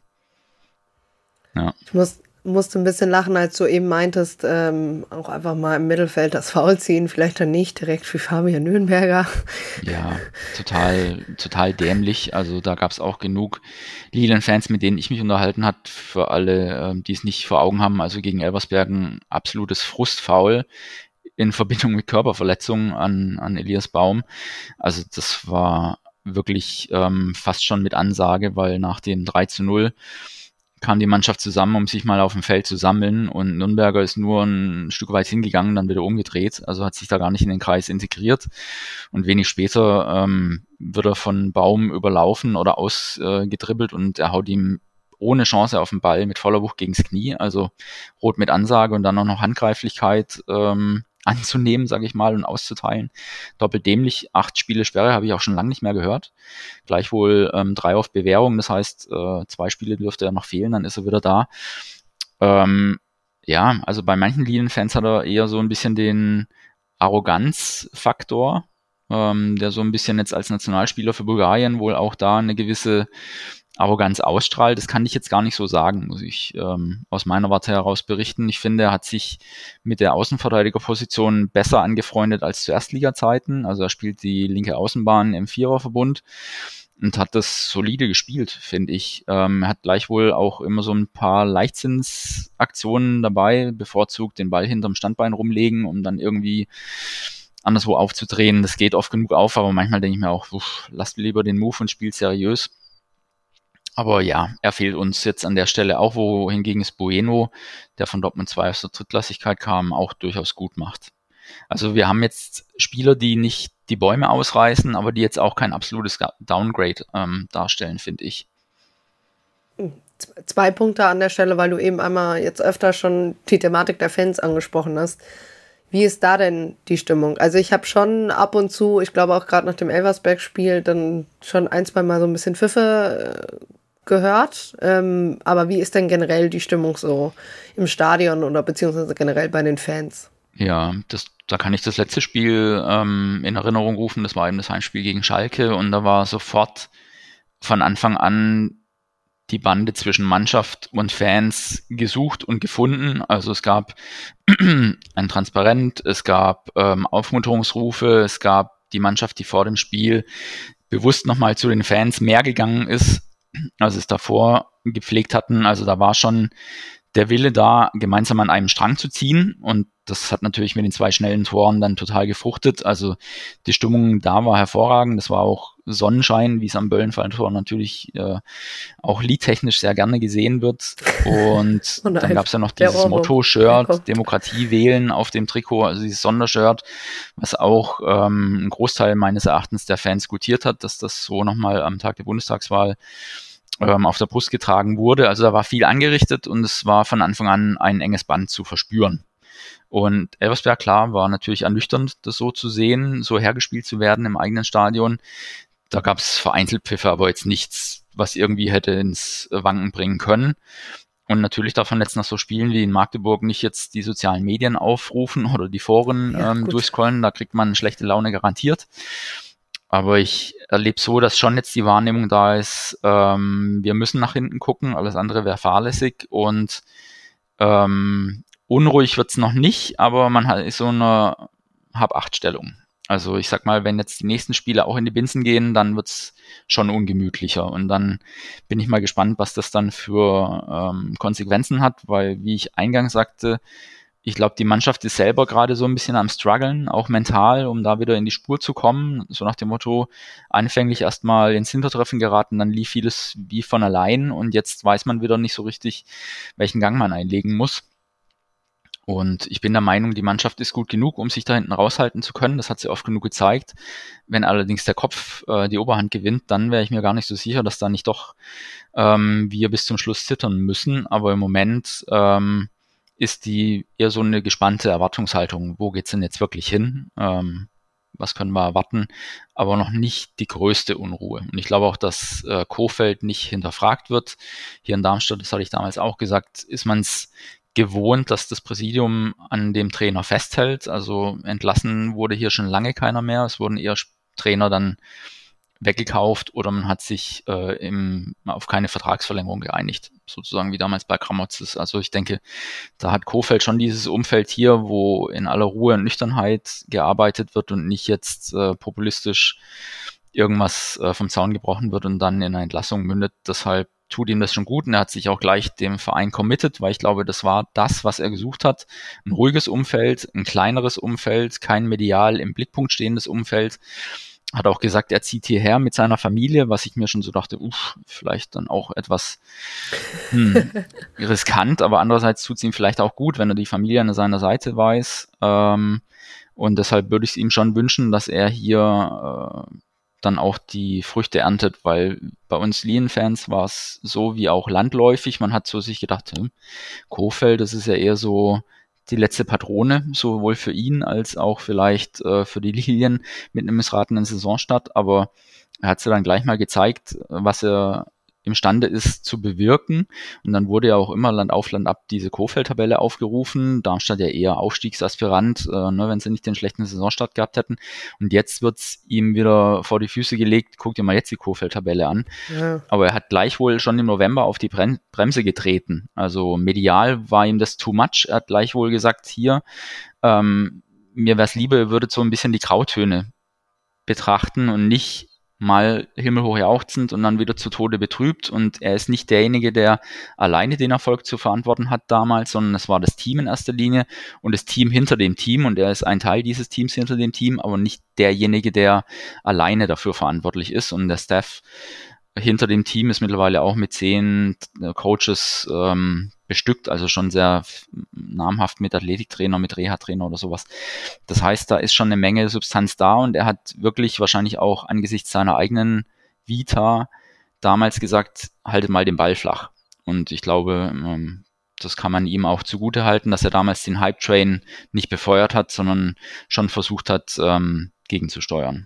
Ja. Ich muss, musste ein bisschen lachen, als du eben meintest, ähm, auch einfach mal im Mittelfeld das Foul ziehen, vielleicht dann nicht direkt für Fabian Nürnberger. Ja, total, total dämlich. Also da gab es auch genug Lilian-Fans, mit denen ich mich unterhalten habe, für alle, ähm, die es nicht vor Augen haben. Also gegen Elversberg ein absolutes Frustfoul in Verbindung mit Körperverletzungen an, an Elias Baum. Also das war wirklich ähm, fast schon mit Ansage, weil nach dem drei zu null kam die Mannschaft zusammen, um sich mal auf dem Feld zu sammeln, und Nürnberger ist nur ein Stück weit hingegangen, dann wieder umgedreht, also hat sich da gar nicht in den Kreis integriert, und wenig später ähm, wird er von Baum überlaufen oder ausgedribbelt äh, und er haut ihm ohne Chance auf den Ball mit voller Wucht gegens Knie, also rot mit Ansage und dann auch noch Handgreiflichkeit ähm, anzunehmen, sage ich mal, und auszuteilen. Doppelt dämlich, acht Spiele Sperre habe ich auch schon lange nicht mehr gehört. Gleichwohl ähm, drei auf Bewährung, das heißt, äh, zwei Spiele dürfte er noch fehlen, dann ist er wieder da. Ähm, ja, also bei manchen Linienfans hat er eher so ein bisschen den Arroganzfaktor, ähm, der so ein bisschen jetzt als Nationalspieler für Bulgarien wohl auch da eine gewisse Arroganz ausstrahlt. Das kann ich jetzt gar nicht so sagen, muss ich ähm, aus meiner Warte heraus berichten. Ich finde, er hat sich mit der Außenverteidigerposition besser angefreundet als zu Erstliga-Zeiten. Also er spielt die linke Außenbahn im Viererverbund und hat das solide gespielt, finde ich. Ähm, er hat gleichwohl auch immer so ein paar Leichtsinnsaktionen dabei, bevorzugt den Ball hinterm Standbein rumlegen, um dann irgendwie anderswo aufzudrehen. Das geht oft genug auf, aber manchmal denke ich mir auch, uff, lasst lieber den Move und spielt seriös. Aber ja, er fehlt uns jetzt an der Stelle auch, wohingegen es Bueno, der von Dortmund zwei aus der Drittklassigkeit kam, auch durchaus gut macht. Also wir haben jetzt Spieler, die nicht die Bäume ausreißen, aber die jetzt auch kein absolutes Downgrade ähm, darstellen, finde ich. Zwei Punkte an der Stelle, weil du eben einmal jetzt öfter schon die Thematik der Fans angesprochen hast. Wie ist da denn die Stimmung? Also ich habe schon ab und zu, ich glaube auch gerade nach dem Elversberg-Spiel, dann schon ein, zwei Mal so ein bisschen Pfiffe äh, gehört. Ähm, aber wie ist denn generell die Stimmung so im Stadion oder beziehungsweise generell bei den Fans? Ja, das, da kann ich das letzte Spiel ähm, in Erinnerung rufen. Das war eben das Heimspiel gegen Schalke und da war sofort von Anfang an die Bande zwischen Mannschaft und Fans gesucht und gefunden. Also es gab ein Transparent, es gab ähm, Aufmunterungsrufe, es gab die Mannschaft, die vor dem Spiel bewusst nochmal zu den Fans mehr gegangen ist, als es davor gepflegt hatten. Also da war schon der Wille da, gemeinsam an einem Strang zu ziehen, und das hat natürlich mit den zwei schnellen Toren dann total gefruchtet. Also die Stimmung da war hervorragend, das war auch Sonnenschein, wie es am Böllenfalltor natürlich äh, auch liedtechnisch sehr gerne gesehen wird. Und oh dann gab es ja noch dieses Motto-Shirt, Demokratie wählen auf dem Trikot, also dieses Sondershirt, was auch ähm, ein Großteil meines Erachtens der Fans gutiert hat, dass das so nochmal am Tag der Bundestagswahl ähm, auf der Brust getragen wurde. Also da war viel angerichtet und es war von Anfang an ein enges Band zu verspüren. Und Elversberg, klar, war natürlich ernüchternd, das so zu sehen, so hergespielt zu werden im eigenen Stadion. Da gab es vereinzelt Pfiffe, aber jetzt nichts, was irgendwie hätte ins Wanken bringen können. Und natürlich darf man jetzt nach so Spielen wie in Magdeburg nicht jetzt die sozialen Medien aufrufen oder die Foren ja, ähm, durchscrollen, da kriegt man schlechte Laune garantiert. Aber ich erlebe so, dass schon jetzt die Wahrnehmung da ist, ähm, wir müssen nach hinten gucken, alles andere wäre fahrlässig und ähm, unruhig wird's noch nicht, aber man hat so eine Hab-Acht-Stellung. Also ich sag mal, wenn jetzt die nächsten Spiele auch in die Binsen gehen, dann wird's schon ungemütlicher und dann bin ich mal gespannt, was das dann für ähm, Konsequenzen hat, weil, wie ich eingangs sagte, ich glaube, die Mannschaft ist selber gerade so ein bisschen am struggeln, auch mental, um da wieder in die Spur zu kommen. So nach dem Motto, anfänglich erstmal ins Hintertreffen geraten, dann lief vieles wie von allein und jetzt weiß man wieder nicht so richtig, welchen Gang man einlegen muss. Und ich bin der Meinung, die Mannschaft ist gut genug, um sich da hinten raushalten zu können. Das hat sie oft genug gezeigt. Wenn allerdings der Kopf äh, die Oberhand gewinnt, dann wäre ich mir gar nicht so sicher, dass da nicht doch ähm, wir bis zum Schluss zittern müssen. Aber im Moment ähm, ist die eher so eine gespannte Erwartungshaltung. Wo geht's denn jetzt wirklich hin? Ähm, was können wir erwarten? Aber noch nicht die größte Unruhe. Und ich glaube auch, dass äh, Kohfeldt nicht hinterfragt wird. Hier in Darmstadt, das hatte ich damals auch gesagt, ist man es gewohnt, dass das Präsidium an dem Trainer festhält. Also entlassen wurde hier schon lange keiner mehr. Es wurden eher Trainer dann weggekauft oder man hat sich äh, im, auf keine Vertragsverlängerung geeinigt, sozusagen wie damals bei Kramotzes. Also ich denke, da hat Kohfeldt schon dieses Umfeld hier, wo in aller Ruhe und Nüchternheit gearbeitet wird und nicht jetzt äh, populistisch irgendwas äh, vom Zaun gebrochen wird und dann in einer Entlassung mündet. Deshalb tut ihm das schon gut und er hat sich auch gleich dem Verein committed, weil ich glaube, das war das, was er gesucht hat. Ein ruhiges Umfeld, ein kleineres Umfeld, kein medial im Blickpunkt stehendes Umfeld. Hat auch gesagt, er zieht hierher mit seiner Familie, was ich mir schon so dachte, uff, vielleicht dann auch etwas hm, riskant, aber andererseits tut es ihm vielleicht auch gut, wenn er die Familie an seiner Seite weiß. Ähm, und deshalb würde ich es ihm schon wünschen, dass er hier äh, dann auch die Früchte erntet, weil bei uns Lien-Fans war es so wie auch landläufig. Man hat so sich gedacht, hm, Kohfeldt, das ist ja eher so die letzte Patrone, sowohl für ihn als auch vielleicht äh, für die Lilien mit einem missratenen Saisonstart. Aber er hat es ja dann gleich mal gezeigt, was er imstande ist zu bewirken. Und dann wurde ja auch immer Land auf, Land ab diese Kohfeldt-Tabelle aufgerufen. Darmstadt ja eher Aufstiegsaspirant, äh, ne, wenn sie nicht den schlechten Saisonstart gehabt hätten. Und jetzt wird's ihm wieder vor die Füße gelegt. Guck dir mal jetzt die Kohfeldt-Tabelle an. Ja. Aber er hat gleichwohl schon im November auf die Brem- Bremse getreten. Also medial war ihm das too much. Er hat gleichwohl gesagt, hier, ähm, mir wär's lieber, ihr würdet so ein bisschen die Grautöne betrachten und nicht mal himmelhoch jauchzend und dann wieder zu Tode betrübt. Und er ist nicht derjenige, der alleine den Erfolg zu verantworten hat damals, sondern es war das Team in erster Linie und das Team hinter dem Team. Und er ist ein Teil dieses Teams hinter dem Team, aber nicht derjenige, der alleine dafür verantwortlich ist. Und der Staff hinter dem Team ist mittlerweile auch mit zehn Coaches ähm, bestückt, also schon sehr namhaft mit Athletiktrainer, mit Reha-Trainer oder sowas. Das heißt, da ist schon eine Menge Substanz da und er hat wirklich wahrscheinlich auch angesichts seiner eigenen Vita damals gesagt, haltet mal den Ball flach. Und ich glaube, ähm, das kann man ihm auch zugute halten, dass er damals den Hype-Train nicht befeuert hat, sondern schon versucht hat, ähm, gegenzusteuern.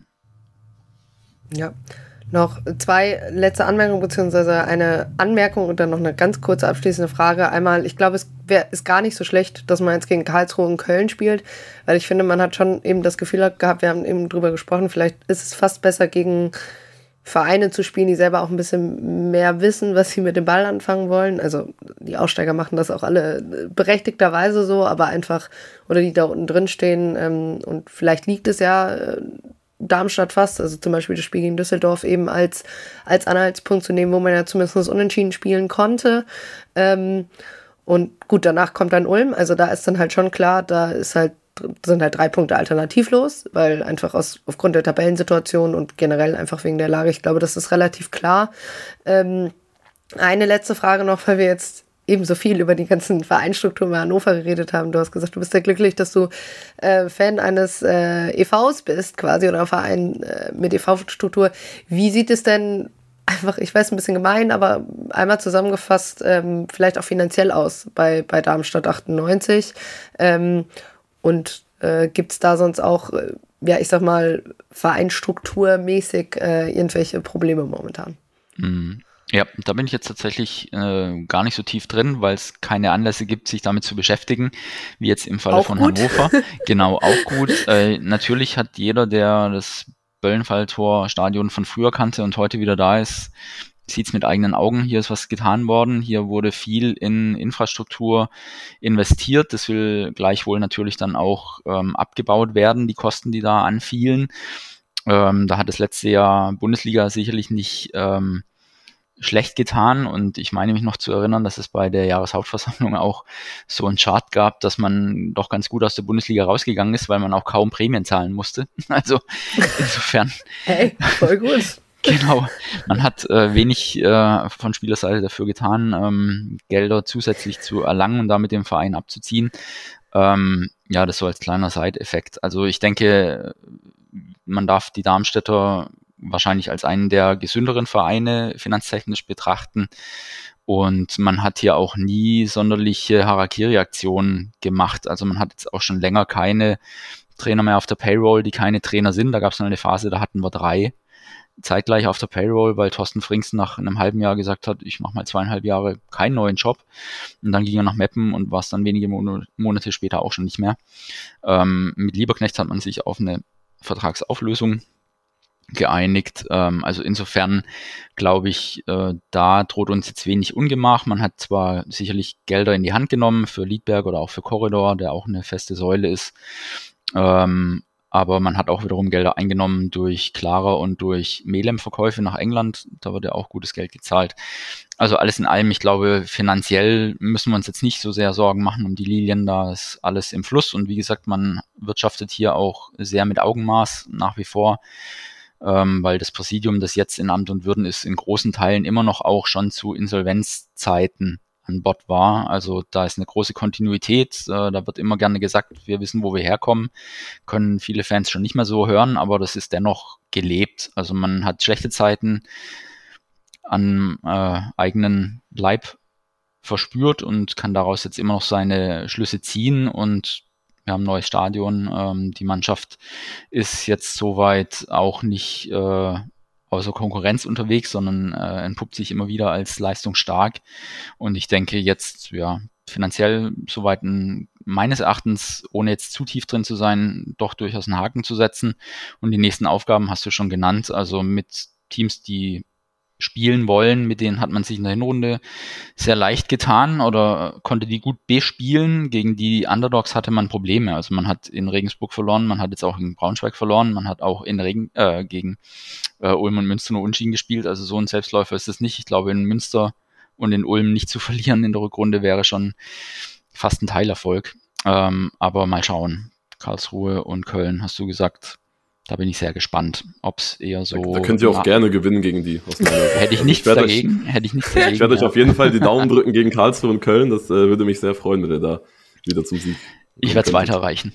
Ja. Noch zwei letzte Anmerkungen, beziehungsweise eine Anmerkung und dann noch eine ganz kurze abschließende Frage. Einmal, ich glaube, es wär, ist gar nicht so schlecht, dass man jetzt gegen Karlsruhe und Köln spielt, weil ich finde, man hat schon eben das Gefühl gehabt, wir haben eben drüber gesprochen, vielleicht ist es fast besser, gegen Vereine zu spielen, die selber auch ein bisschen mehr wissen, was sie mit dem Ball anfangen wollen. Also die Aussteiger machen das auch alle berechtigterweise so, aber einfach, oder die da unten drin stehen ähm, und vielleicht liegt es ja äh, Darmstadt fast, also zum Beispiel das Spiel gegen Düsseldorf eben als, als Anhaltspunkt zu nehmen, wo man ja zumindest unentschieden spielen konnte. Ähm, und gut, danach kommt dann Ulm, also da ist dann halt schon klar, da ist halt, sind halt drei Punkte alternativlos, weil einfach aus, aufgrund der Tabellensituation und generell einfach wegen der Lage, ich glaube, das ist relativ klar. Ähm, eine letzte Frage noch, weil wir jetzt ebenso viel über die ganzen Vereinsstrukturen bei Hannover geredet haben. Du hast gesagt, du bist sehr glücklich, dass du äh, Fan eines äh, E Vs bist, quasi, oder Verein äh, mit E V-Struktur. Wie sieht es denn einfach, ich weiß, ein bisschen gemein, aber einmal zusammengefasst, ähm, vielleicht auch finanziell aus bei, bei Darmstadt achtundneunzig? Ähm, und äh, gibt es da sonst auch, äh, ja, ich sag mal, vereinsstrukturmäßig äh, irgendwelche Probleme momentan? Mhm. Ja, da bin ich jetzt tatsächlich äh, gar nicht so tief drin, weil es keine Anlässe gibt, sich damit zu beschäftigen, wie jetzt im Falle auch von gut. Hannover. Genau, auch gut. Äh, natürlich hat jeder, der das Böllenfalltor-Stadion von früher kannte und heute wieder da ist, sieht es mit eigenen Augen. Hier ist was getan worden. Hier wurde viel in Infrastruktur investiert. Das will gleichwohl natürlich dann auch ähm, abgebaut werden, die Kosten, die da anfielen. Ähm, da hat das letzte Jahr Bundesliga sicherlich nicht ähm, schlecht getan. Und ich meine mich noch zu erinnern, dass es bei der Jahreshauptversammlung auch so einen Chart gab, dass man doch ganz gut aus der Bundesliga rausgegangen ist, weil man auch kaum Prämien zahlen musste. Also insofern. Hey, voll gut. Genau, man hat äh, wenig äh, von Spielerseite dafür getan, ähm, Gelder zusätzlich zu erlangen und damit dem Verein abzuziehen. Ähm, ja, das so als kleiner Side-Effekt. Also ich denke, man darf die Darmstädter wahrscheinlich als einen der gesünderen Vereine finanztechnisch betrachten. Und man hat hier auch nie sonderliche Harakiri-Aktionen gemacht. Also man hat jetzt auch schon länger keine Trainer mehr auf der Payroll, die keine Trainer sind. Da gab es noch eine Phase, da hatten wir drei zeitgleich auf der Payroll, weil Thorsten Frings nach einem halben Jahr gesagt hat, ich mache mal zweieinhalb Jahre keinen neuen Job. Und dann ging er nach Meppen und war es dann wenige Mon- Monate später auch schon nicht mehr. Ähm, mit Lieberknecht hat man sich auf eine Vertragsauflösung geeinigt. Ähm, also insofern glaube ich, äh, da droht uns jetzt wenig Ungemach. Man hat zwar sicherlich Gelder in die Hand genommen für Liedberg oder auch für Corridor, der auch eine feste Säule ist. Ähm, Aber man hat auch wiederum Gelder eingenommen durch Clara und durch Melem-Verkäufe nach England. Da wird ja auch gutes Geld gezahlt. Also alles in allem, ich glaube, finanziell müssen wir uns jetzt nicht so sehr Sorgen machen um die Lilien. Da ist alles im Fluss. Und wie gesagt, man wirtschaftet hier auch sehr mit Augenmaß nach wie vor, ähm, weil das Präsidium, das jetzt in Amt und Würden ist, in großen Teilen immer noch auch schon zu Insolvenzzeiten an Bord war. Also da ist eine große Kontinuität. Äh, da wird immer gerne gesagt, wir wissen, wo wir herkommen. Können viele Fans schon nicht mehr so hören, aber das ist dennoch gelebt. Also man hat schlechte Zeiten an äh, eigenen Leib verspürt und kann daraus jetzt immer noch seine Schlüsse ziehen. Und wir haben ein neues Stadion. Ähm, die Mannschaft ist jetzt soweit auch nicht äh, außer Konkurrenz unterwegs, sondern äh, entpuppt sich immer wieder als leistungsstark. Und ich denke jetzt, ja, finanziell soweit ein, meines Erachtens, ohne jetzt zu tief drin zu sein, doch durchaus einen Haken zu setzen. Und die nächsten Aufgaben hast du schon genannt. Also mit Teams, die spielen wollen, mit denen hat man sich in der Hinrunde sehr leicht getan oder konnte die gut bespielen. Gegen die Underdogs hatte man Probleme. Also man hat in Regensburg verloren, man hat jetzt auch in Braunschweig verloren, man hat auch in Regen, äh, gegen äh, Ulm und Münster nur Unentschieden gespielt. Also so ein Selbstläufer ist es nicht. Ich glaube, in Münster und in Ulm nicht zu verlieren in der Rückrunde wäre schon fast ein Teilerfolg. Ähm, aber mal schauen. Karlsruhe und Köln, hast du gesagt. Da bin ich sehr gespannt, ob es eher so... Da, da könnt ihr auch gerne gewinnen gegen die. Aus Hätte ich nichts ich dagegen. Euch, hätte ich nichts dagegen. Ich werde ja. euch auf jeden Fall die Daumen drücken gegen Karlsruhe und Köln. Das äh, würde mich sehr freuen, wenn ihr da wieder zum Sieg... Ich werde es weiterreichen.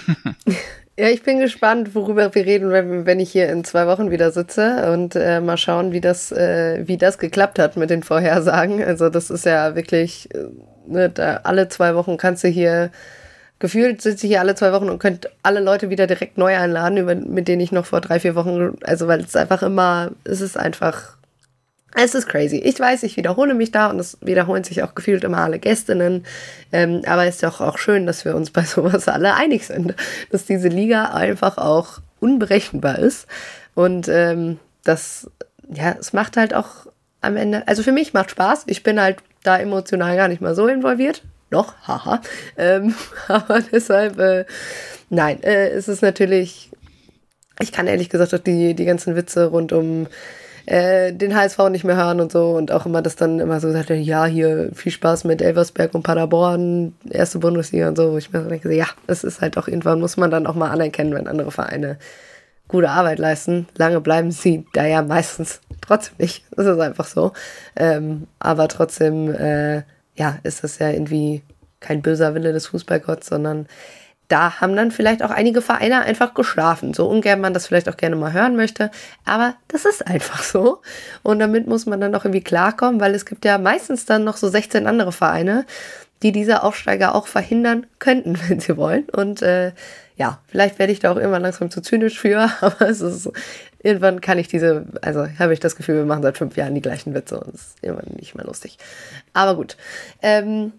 Ja, ich bin gespannt, worüber wir reden, wenn, wenn ich hier in zwei Wochen wieder sitze und äh, mal schauen, wie das, äh, wie das geklappt hat mit den Vorhersagen. Also das ist ja wirklich, äh, ne, da alle zwei Wochen kannst du hier... Gefühlt sitze ich hier alle zwei Wochen und könnte alle Leute wieder direkt neu einladen, über, mit denen ich noch vor drei, vier Wochen, also weil es einfach immer, es ist einfach, es ist crazy. Ich weiß, ich wiederhole mich da und es wiederholen sich auch gefühlt immer alle Gästinnen, ähm, aber es ist doch auch schön, dass wir uns bei sowas alle einig sind, dass diese Liga einfach auch unberechenbar ist und ähm, das, ja, es macht halt auch am Ende, also für mich macht Spaß, ich bin halt da emotional gar nicht mal so involviert, noch, haha, ähm, aber deshalb, äh, nein, äh, es ist natürlich, ich kann ehrlich gesagt auch die, die ganzen Witze rund um äh, den H S V nicht mehr hören und so und auch immer das dann immer so gesagt, ja, hier viel Spaß mit Elversberg und Paderborn, erste Bundesliga und so, wo ich mir so denke, ja, es ist halt auch irgendwann, muss man dann auch mal anerkennen, wenn andere Vereine gute Arbeit leisten. Lange bleiben sie da ja meistens trotzdem nicht, das ist einfach so, ähm, aber trotzdem, äh, ja, ist das ja irgendwie kein böser Wille des Fußballgotts, sondern da haben dann vielleicht auch einige Vereine einfach geschlafen. So ungern man das vielleicht auch gerne mal hören möchte, aber das ist einfach so. Und damit muss man dann auch irgendwie klarkommen, weil es gibt ja meistens dann noch so sechzehn andere Vereine, die diese Aufsteiger auch verhindern könnten, wenn sie wollen. Und äh, ja, vielleicht werde ich da auch irgendwann langsam zu zynisch für, aber es ist, irgendwann kann ich diese, also habe ich das Gefühl, wir machen seit fünf Jahren die gleichen Witze und es ist irgendwann nicht mehr lustig. Aber gut, ähm,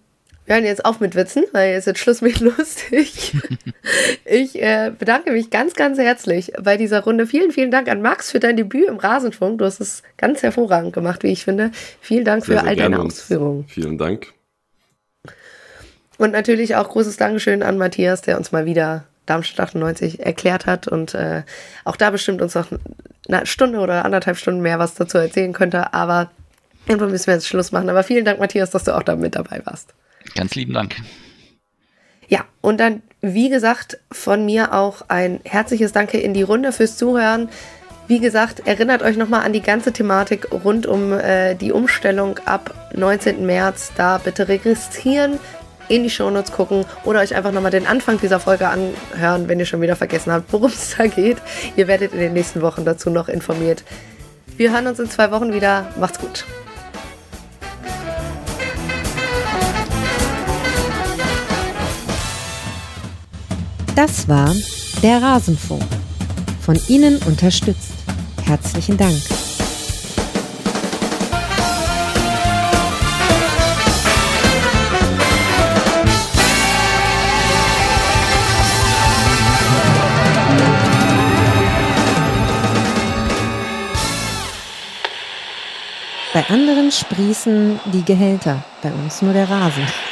hören jetzt auf mit Witzen, weil jetzt ist Schluss mit lustig. Ich äh, bedanke mich ganz, ganz herzlich bei dieser Runde. Vielen, vielen Dank an Max für dein Debüt im Rasenfunk. Du hast es ganz hervorragend gemacht, wie ich finde. Vielen Dank sehr, für sehr all deine Ausführungen. Vielen Dank. Und natürlich auch großes Dankeschön an Matthias, der uns mal wieder Darmstadt achtundneunzig erklärt hat und äh, auch da bestimmt uns noch eine Stunde oder anderthalb Stunden mehr was dazu erzählen könnte. Aber irgendwann müssen wir jetzt Schluss machen. Aber vielen Dank, Matthias, dass du auch da mit dabei warst. Ganz lieben Dank. Ja, und dann, wie gesagt, von mir auch ein herzliches Danke in die Runde fürs Zuhören. Wie gesagt, erinnert euch nochmal an die ganze Thematik rund um äh, die Umstellung ab neunzehnten März. Da bitte registrieren, in die Shownotes gucken oder euch einfach nochmal den Anfang dieser Folge anhören, wenn ihr schon wieder vergessen habt, worum es da geht. Ihr werdet in den nächsten Wochen dazu noch informiert. Wir hören uns in zwei Wochen wieder. Macht's gut. Das war der Rasenfunk. Von Ihnen unterstützt. Herzlichen Dank. Bei anderen sprießen die Gehälter, bei uns nur der Rasen.